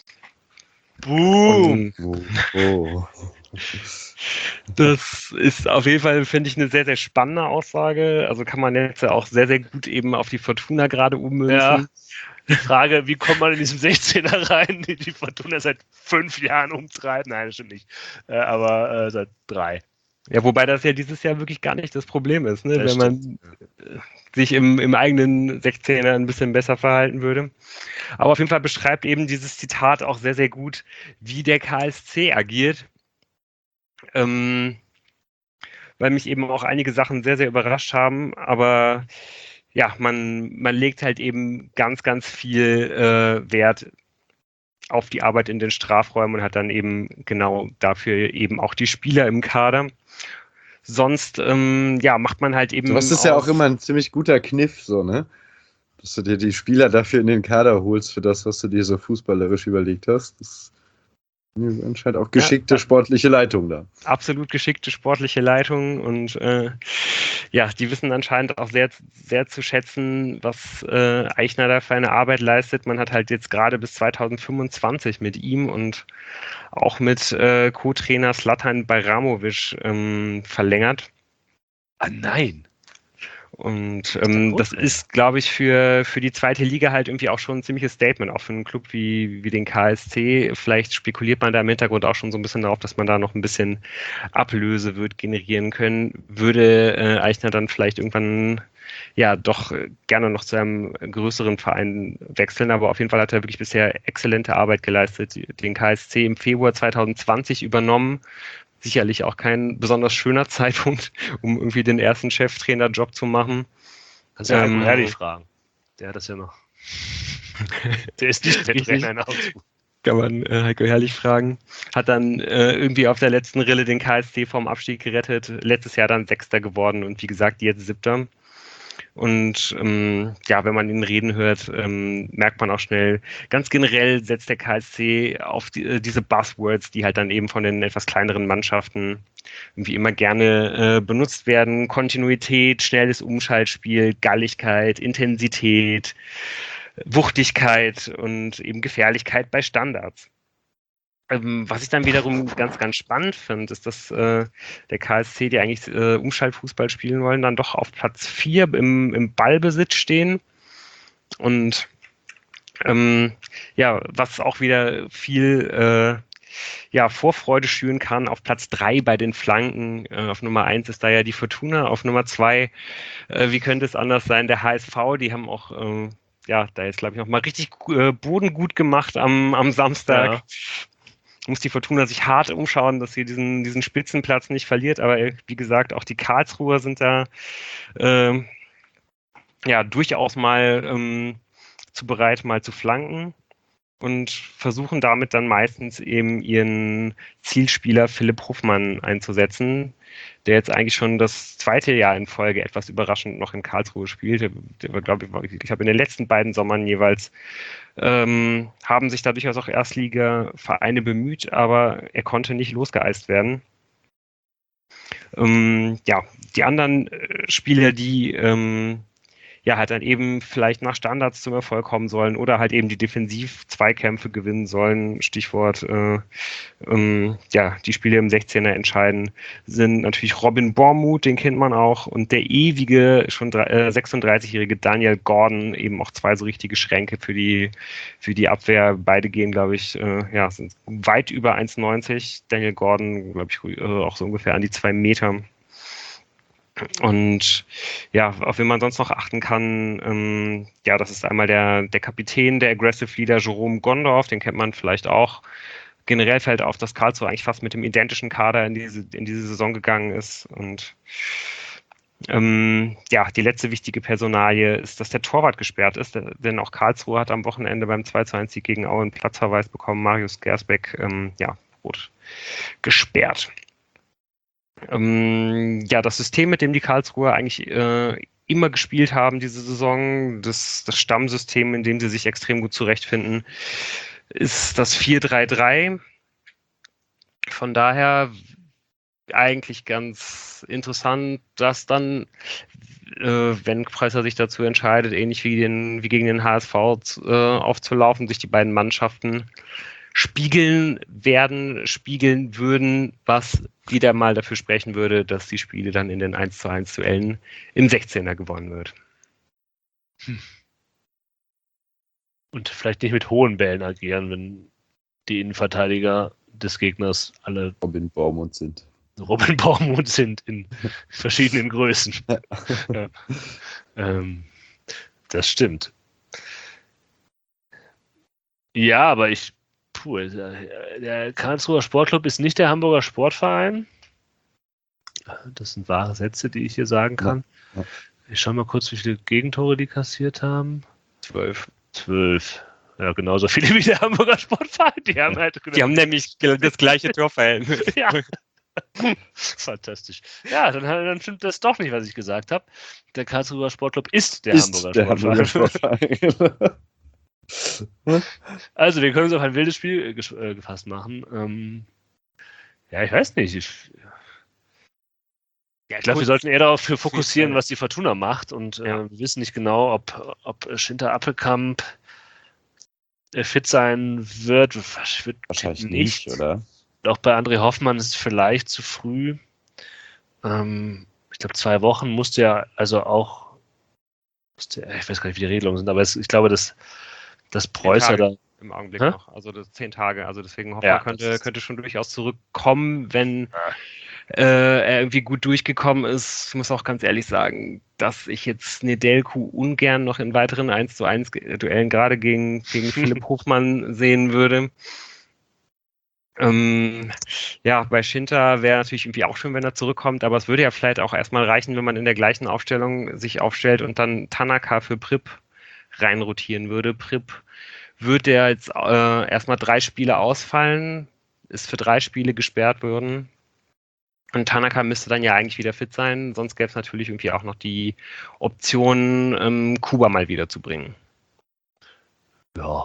Das ist auf jeden Fall, finde ich, eine sehr, sehr spannende Aussage. Also kann man jetzt ja auch sehr, sehr gut eben auf die Fortuna gerade ummünzen. Ja. Die Frage, wie kommt man in diesem 16er rein, die Fortuna seit 5 Jahren umtreibt? Nein, das stimmt nicht. Aber seit 3. Ja, wobei das ja dieses Jahr wirklich gar nicht das Problem ist, ne? Wenn man sich im eigenen 16er ein bisschen besser verhalten würde. Aber auf jeden Fall beschreibt eben dieses Zitat auch sehr, sehr gut, wie der KSC agiert. Weil mich eben auch einige Sachen sehr, sehr überrascht haben. Aber ja, man legt halt eben ganz, ganz viel Wert auf die Arbeit in den Strafräumen und hat dann eben genau dafür eben auch die Spieler im Kader. Sonst, macht man halt eben. Das ist ja auch immer ein ziemlich guter Kniff, so, ne? Dass du dir die Spieler dafür in den Kader holst, für das, was du dir so fußballerisch überlegt hast. Das Anscheinend auch geschickte sportliche Leitung da. Absolut geschickte sportliche Leitung und die wissen anscheinend auch sehr, sehr zu schätzen, was Eichner da für eine Arbeit leistet. Man hat halt jetzt gerade bis 2025 mit ihm und auch mit Co-Trainer Zlatan Bajramovic verlängert. Ah nein! Und das ist, glaube ich, für die zweite Liga halt irgendwie auch schon ein ziemliches Statement, auch für einen Club wie den KSC. Vielleicht spekuliert man da im Hintergrund auch schon so ein bisschen darauf, dass man da noch ein bisschen Ablöse wird generieren können. Würde Eichner dann vielleicht irgendwann doch gerne noch zu einem größeren Verein wechseln, aber auf jeden Fall hat er wirklich bisher exzellente Arbeit geleistet, den KSC im Februar 2020 übernommen. Sicherlich auch kein besonders schöner Zeitpunkt, um irgendwie den ersten Cheftrainer-Job zu machen. Kannst du Heiko Herrlich fragen. Der hat das ja noch. Der ist nicht der Trainer in Augsburg. Kann man Heiko Herrlich fragen. Hat dann irgendwie auf der letzten Rille den KSC vom Abstieg gerettet. Letztes Jahr dann Sechster geworden und wie gesagt jetzt Siebter. Und wenn man ihn reden hört, merkt man auch schnell, ganz generell setzt der KSC auf diese Buzzwords, die halt dann eben von den etwas kleineren Mannschaften irgendwie immer gerne benutzt werden. Kontinuität, schnelles Umschaltspiel, Galligkeit, Intensität, Wuchtigkeit und eben Gefährlichkeit bei Standards. Was ich dann wiederum ganz, ganz spannend finde, ist, dass der KSC, die eigentlich Umschaltfußball spielen wollen, dann doch auf Platz 4 im Ballbesitz stehen. Und was auch wieder viel Vorfreude schüren kann, auf Platz 3 bei den Flanken. Auf Nummer 1 ist da ja die Fortuna, auf Nummer 2, wie könnte es anders sein, der HSV, die haben auch da jetzt, glaube ich, noch mal richtig Boden gut gemacht am Samstag. Ja. Muss die Fortuna sich hart umschauen, dass sie diesen Spitzenplatz nicht verliert. Aber wie gesagt, auch die Karlsruher sind da durchaus mal bereit, mal zu flanken und versuchen damit dann meistens eben ihren Zielspieler Philipp Hofmann einzusetzen, der jetzt eigentlich schon das zweite Jahr in Folge etwas überraschend noch in Karlsruhe spielt. Der war, glaube ich habe in den letzten beiden Sommern jeweils haben sich da durchaus auch Erstliga-Vereine bemüht, aber er konnte nicht losgeeist werden. Die anderen Spieler, die halt dann eben vielleicht nach Standards zum Erfolg kommen sollen oder halt eben die Defensiv-Zweikämpfe gewinnen sollen, Stichwort die Spiele im 16er entscheiden, sind natürlich Robin Bormuth, den kennt man auch, und der ewige, schon 36-jährige Daniel Gordon, eben auch zwei so richtige Schränke für die Abwehr. Beide gehen, glaube ich, sind weit über 1,90. Daniel Gordon, glaube ich, auch so ungefähr an die 2 Meter. Und auf wen man sonst noch achten kann, das ist einmal der Kapitän, der Aggressive Leader Jerome Gondorf, den kennt man vielleicht auch. Generell fällt auf, dass Karlsruhe eigentlich fast mit dem identischen Kader in diese Saison gegangen ist. Und die letzte wichtige Personalie ist, dass der Torwart gesperrt ist, denn auch Karlsruhe hat am Wochenende beim 2:1-Sieg gegen Aue einen Platzverweis bekommen. Marius Gersbeck, rot gesperrt. Das System, mit dem die Karlsruher eigentlich immer gespielt haben diese Saison, das Stammsystem, in dem sie sich extrem gut zurechtfinden, ist das 4-3-3. Von daher eigentlich ganz interessant, dass dann, wenn Preußer sich dazu entscheidet, ähnlich wie gegen den HSV aufzulaufen, sich die beiden Mannschaften spiegeln würden, was wieder mal dafür sprechen würde, dass die Spiele dann in den 1:1 Duellen im 16er gewonnen wird. Und vielleicht nicht mit hohen Bällen agieren, wenn die Innenverteidiger des Gegners alle Robin Bormuth sind in verschiedenen Größen. Ja. Das stimmt. Ja, aber der Karlsruher Sportclub ist nicht der Hamburger Sportverein. Das sind wahre Sätze, die ich hier sagen kann. Ja. Ich schaue mal kurz, wie viele Gegentore die kassiert haben. 12. Ja, genauso viele wie der Hamburger Sportverein. Die haben nämlich das gleiche Torverhältnis. Ja. Fantastisch. Ja, dann stimmt das doch nicht, was ich gesagt habe. Der Karlsruher Sportclub ist der Hamburger Sportverein. Also, wir können uns auf ein wildes Spiel gefasst machen. Ja, ich weiß nicht. Ich glaube, wir sollten eher darauf fokussieren, was die Fortuna macht. Und wir wissen nicht genau, ob Schinter Appelkamp fit sein wird. Wahrscheinlich nicht, oder? Auch bei André Hoffmann ist es vielleicht zu früh. Ich glaube, 2 Wochen musste ja also auch, ich weiß gar nicht, wie die Regelungen sind, aber ich glaube, dass Preußer da im Augenblick noch, also das 10 Tage, also deswegen Hoffmann könnte schon durchaus zurückkommen, wenn er irgendwie gut durchgekommen ist. Ich muss auch ganz ehrlich sagen, dass ich jetzt Nedelku ungern noch in weiteren 1:1 Duellen gerade gegen Philipp Hofmann sehen würde. Bei Schinter wäre natürlich irgendwie auch schön, wenn er zurückkommt, aber es würde ja vielleicht auch erstmal reichen, wenn man in der gleichen Aufstellung sich aufstellt und dann Tanaka für Prip reinrotieren würde. Prip wird der jetzt erstmal 3 Spiele ausfallen, ist für 3 Spiele gesperrt worden. Und Tanaka müsste dann ja eigentlich wieder fit sein, sonst gäbe es natürlich irgendwie auch noch die Option, Kuba mal wiederzubringen. Ja.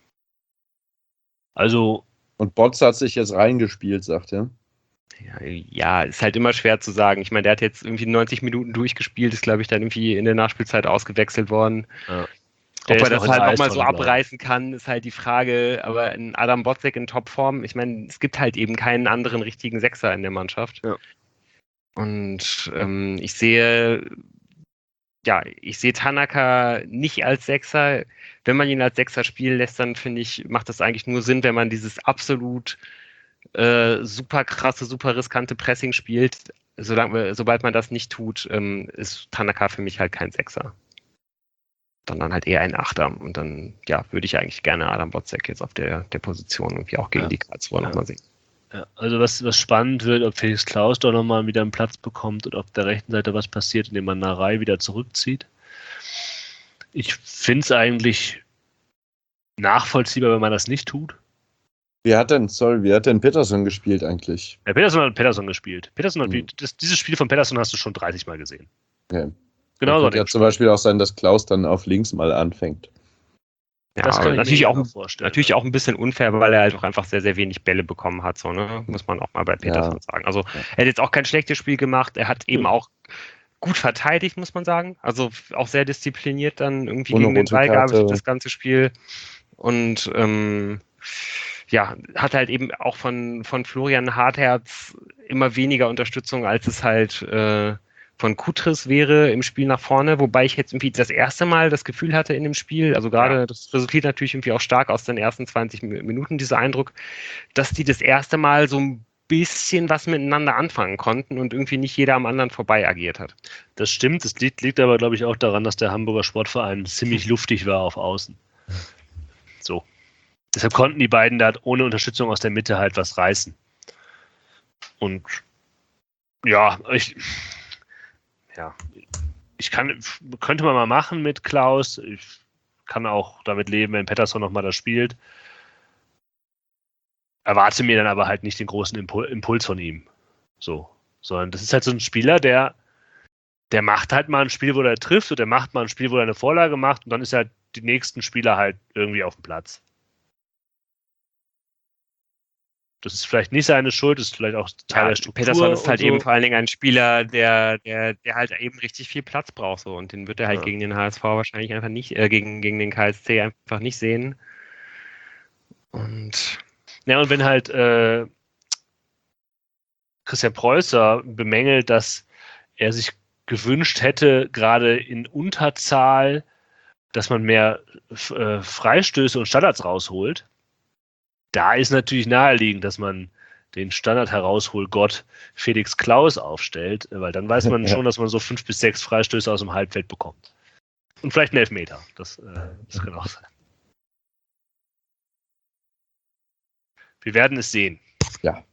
Also. Und Botz hat sich jetzt reingespielt, sagt er. Ja, ist halt immer schwer zu sagen. Ich meine, der hat jetzt irgendwie 90 Minuten durchgespielt, ist, glaube ich, dann irgendwie in der Nachspielzeit ausgewechselt worden. Ja. Ob er das halt nochmal so abreißen kann, ist halt die Frage. Aber ein Adam Botzek in Topform, ich meine, es gibt halt eben keinen anderen richtigen Sechser in der Mannschaft. Ja. Und ich sehe Tanaka nicht als Sechser. Wenn man ihn als Sechser spielen lässt, dann finde ich, macht das eigentlich nur Sinn, wenn man dieses absolut super krasse, super riskante Pressing spielt. Sobald man das nicht tut, ist Tanaka für mich halt kein Sechser. Dann halt eher ein Achter. Und dann, würde ich eigentlich gerne Adam Botzek jetzt auf der Position irgendwie auch gegen die Karlsruher nochmal sehen. Ja, also was spannend wird, ob Felix Klaus doch nochmal wieder einen Platz bekommt und auf der rechten Seite was passiert, indem man Narei wieder zurückzieht. Ich finde es eigentlich nachvollziehbar, wenn man das nicht tut. Wie hat denn Pettersson gespielt eigentlich? Ja, Pettersson gespielt. Dieses Spiel von Pettersson hast du schon 30 Mal gesehen. Okay. Genau so. Könnte ja zum Beispiel auch sein, dass Klaus dann auf links mal anfängt. Ja, das kann ich mir vorstellen. Natürlich auch ein bisschen unfair, weil er halt auch einfach sehr, sehr wenig Bälle bekommen hat, so, ne? Muss man auch mal bei Pettersson sagen. Also er hat jetzt auch kein schlechtes Spiel gemacht, er hat eben auch gut verteidigt, muss man sagen. Also auch sehr diszipliniert dann irgendwie gegen den Ball gearbeitet, das ganze Spiel. Und hat halt eben auch von Florian Hartherz immer weniger Unterstützung, als es halt von Kutris wäre im Spiel nach vorne, wobei ich jetzt irgendwie das erste Mal das Gefühl hatte in dem Spiel, also gerade das resultiert natürlich irgendwie auch stark aus den ersten 20 Minuten, dieser Eindruck, dass die das erste Mal so ein bisschen was miteinander anfangen konnten und irgendwie nicht jeder am anderen vorbei agiert hat. Das stimmt, das liegt aber, glaube ich, auch daran, dass der Hamburger Sportverein ziemlich luftig war auf Außen. So. Deshalb konnten die beiden da ohne Unterstützung aus der Mitte halt was reißen. Und könnte man mal machen mit Klaus. Ich kann auch damit leben, wenn Pettersson nochmal das spielt. Erwarte mir dann aber halt nicht den großen Impuls von ihm. So. Sondern das ist halt so ein Spieler, der macht halt mal ein Spiel, wo er trifft, und der macht mal ein Spiel, wo er eine Vorlage macht, und dann ist halt die nächsten Spieler halt irgendwie auf dem Platz. Das ist vielleicht nicht seine Schuld, das ist vielleicht auch Teil der Struktur. Pettersson ist halt eben vor allen Dingen ein Spieler, der halt eben richtig viel Platz braucht, so, und den wird er halt gegen den HSV wahrscheinlich einfach nicht, gegen den KSC einfach nicht sehen. Und wenn halt Christian Preußer bemängelt, dass er sich gewünscht hätte, gerade in Unterzahl, dass man mehr Freistöße und Standards rausholt, da ist natürlich naheliegend, dass man den Standard-Herausholgott Felix Klaus aufstellt, weil dann weiß man schon, dass man so 5 bis 6 Freistöße aus dem Halbfeld bekommt. Und vielleicht einen Elfmeter. Das kann auch sein. Wir werden es sehen. Ja.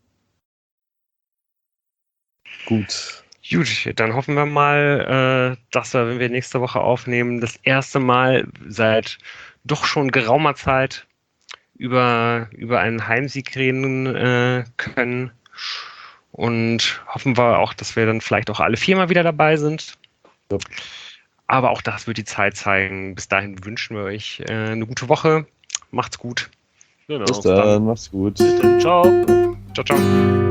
Gut, dann hoffen wir mal, dass wir, wenn wir nächste Woche aufnehmen, das erste Mal seit doch schon geraumer Zeit über einen Heimsieg reden können. Und hoffen wir auch, dass wir dann vielleicht auch alle 4 mal wieder dabei sind. Ja. Aber auch das wird die Zeit zeigen. Bis dahin wünschen wir euch eine gute Woche. Macht's gut. Genau. Bis dann, macht's gut. Bis dann. Ciao. Ciao, ciao.